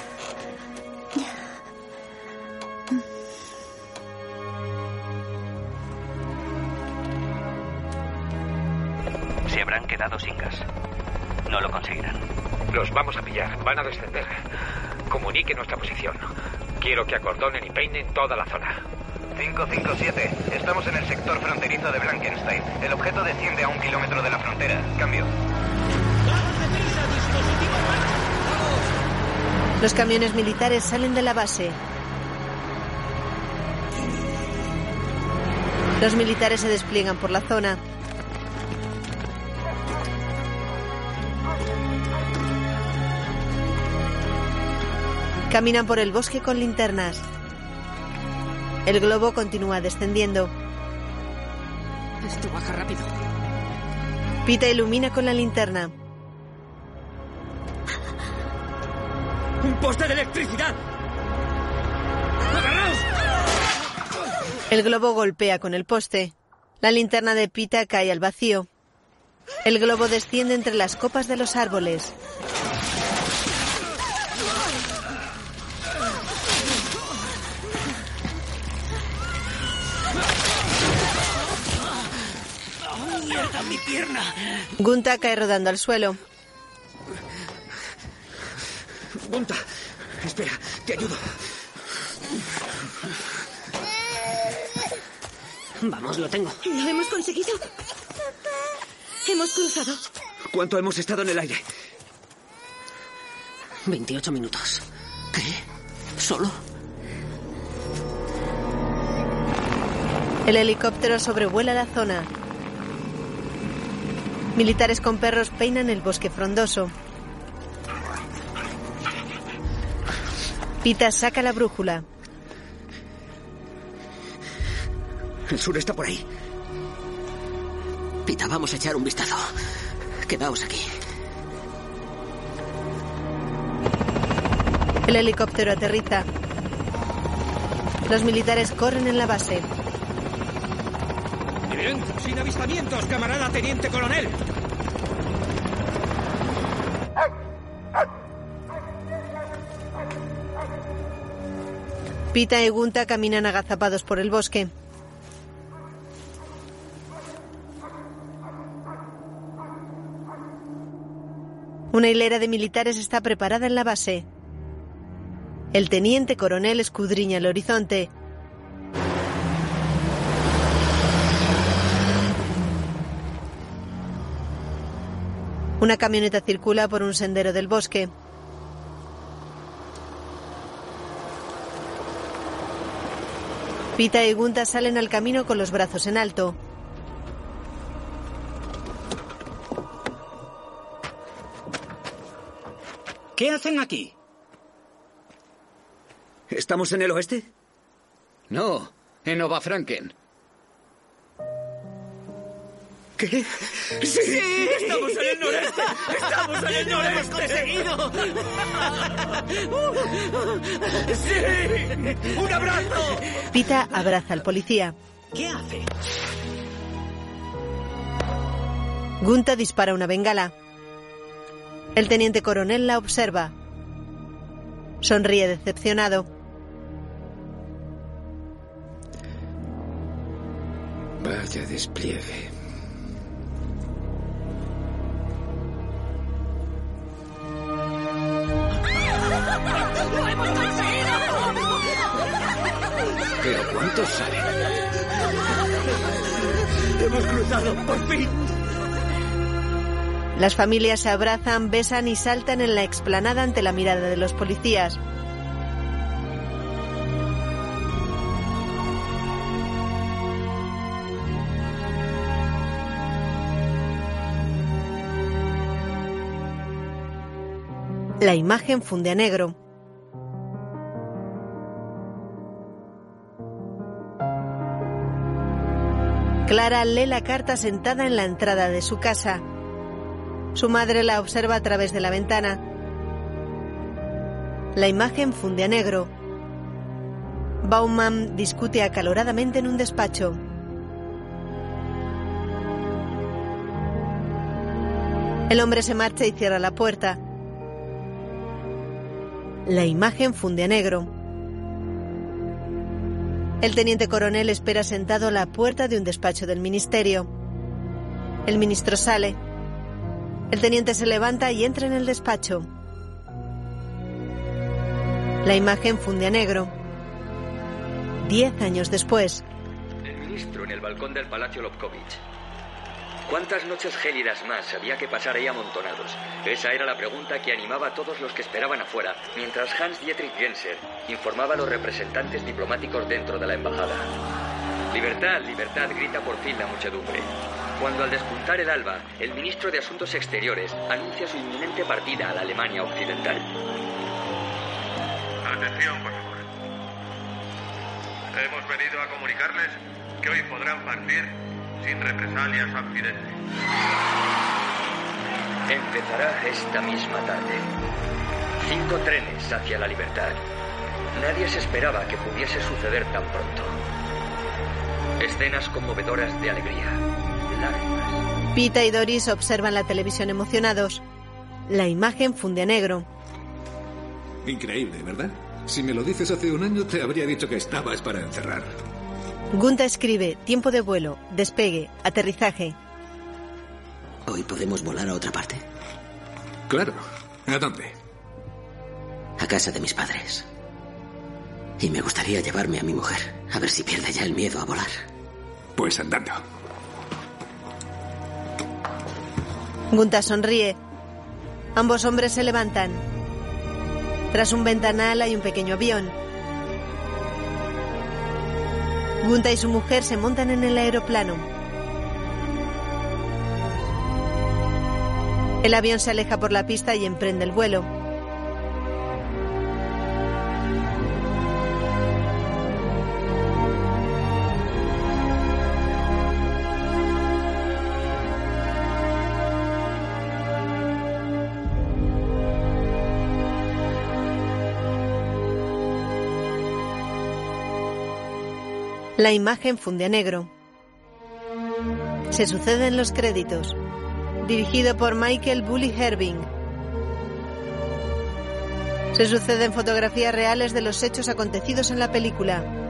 quedado sin gas. No lo conseguirán. Los vamos a pillar. Van a descender. Comunique nuestra posición. Quiero que acordonen y peinen toda la zona. 557. Estamos en el sector fronterizo de Blankenstein. El objeto desciende a 1 kilómetro de la frontera. Cambio. Los camiones militares salen de la base. Los militares se despliegan por la zona. Caminan por el bosque con linternas. El globo continúa descendiendo. Esto baja rápido. Pita ilumina con la linterna. ¡Un poste de electricidad! ¡Agarraos! El globo golpea con el poste. La linterna de Pita cae al vacío. El globo desciende entre las copas de los árboles. ¡Mierda, mi pierna! Gunta cae rodando al suelo. Gunta, espera, te ayudo. Vamos, lo tengo. Lo hemos conseguido. Hemos cruzado. ¿Cuánto hemos estado en el aire? 28 minutos. ¿Qué? ¿Solo? El helicóptero sobrevuela la zona. Militares con perros peinan el bosque frondoso. Pita saca la brújula. El sur está por ahí. Pita, vamos a echar un vistazo. Quedaos aquí. El helicóptero aterriza. Los militares corren en la base. Bien, sin avistamientos, camarada teniente coronel. Pita y Gunta caminan agazapados por el bosque. Una hilera de militares está preparada en la base. El teniente coronel escudriña el horizonte. Una camioneta circula por un sendero del bosque. Pita y Gunta salen al camino con los brazos en alto. ¿Qué hacen aquí? ¿Estamos en el oeste? No, en Nova Franken. ¿Qué? ¡Sí! ¡Estamos en el noreste! ¡Estamos en el noreste! ¡Lo hemos conseguido! ¡Sí! ¡Un abrazo! Pita abraza al policía. ¿Qué hace? Gunta dispara una bengala. El teniente coronel la observa. Sonríe decepcionado. Vaya despliegue. ¡Lo hemos conseguido! ¿Pero cuántos salen? ¡Hemos cruzado, por fin! Las familias se abrazan, besan y saltan en la explanada ante la mirada de los policías. La imagen funde a negro. Clara lee la carta sentada en la entrada de su casa. Su madre la observa a través de la ventana. La imagen funde a negro. Baumann discute acaloradamente en un despacho. El hombre se marcha y cierra la puerta. La imagen funde a negro. El teniente coronel espera sentado a la puerta de un despacho del ministerio. El ministro sale. El teniente se levanta y entra en el despacho. La imagen funde a negro. 10 años después. El ministro en el balcón del Palacio Lobkovich. ¿Cuántas noches gélidas más había que pasar ahí amontonados? Esa era la pregunta que animaba a todos los que esperaban afuera, mientras Hans-Dietrich Genser informaba a los representantes diplomáticos dentro de la embajada. Libertad, libertad, grita por fin la muchedumbre. Cuando al despuntar el alba, el ministro de Asuntos Exteriores anuncia su inminente partida a la Alemania Occidental. Atención, por favor. Hemos venido a comunicarles que hoy podrán partir sin represalias a Occidente. Empezará esta misma tarde. 5 trenes hacia la libertad. Nadie se esperaba que pudiese suceder tan pronto. Escenas conmovedoras de alegría, lágrimas. Pita y Doris observan la televisión emocionados. La imagen funde a negro. Increíble, ¿verdad? Si me lo dices hace un año, te habría dicho que estabas para encerrar. Gunta escribe: tiempo de vuelo, despegue, aterrizaje. ¿Hoy podemos volar a otra parte? Claro. ¿A dónde? A casa de mis padres. Y me gustaría llevarme a mi mujer, a ver si pierde ya el miedo a volar. Pues andando. Gunta sonríe. Ambos hombres se levantan. Tras un ventanal hay un pequeño avión. Gunta y su mujer se montan en el aeroplano. El avión se aleja por la pista y emprende el vuelo. La imagen funde a negro. Se suceden los créditos. Dirigido por Michael Bully Herbing. Se suceden fotografías reales de los hechos acontecidos en la película.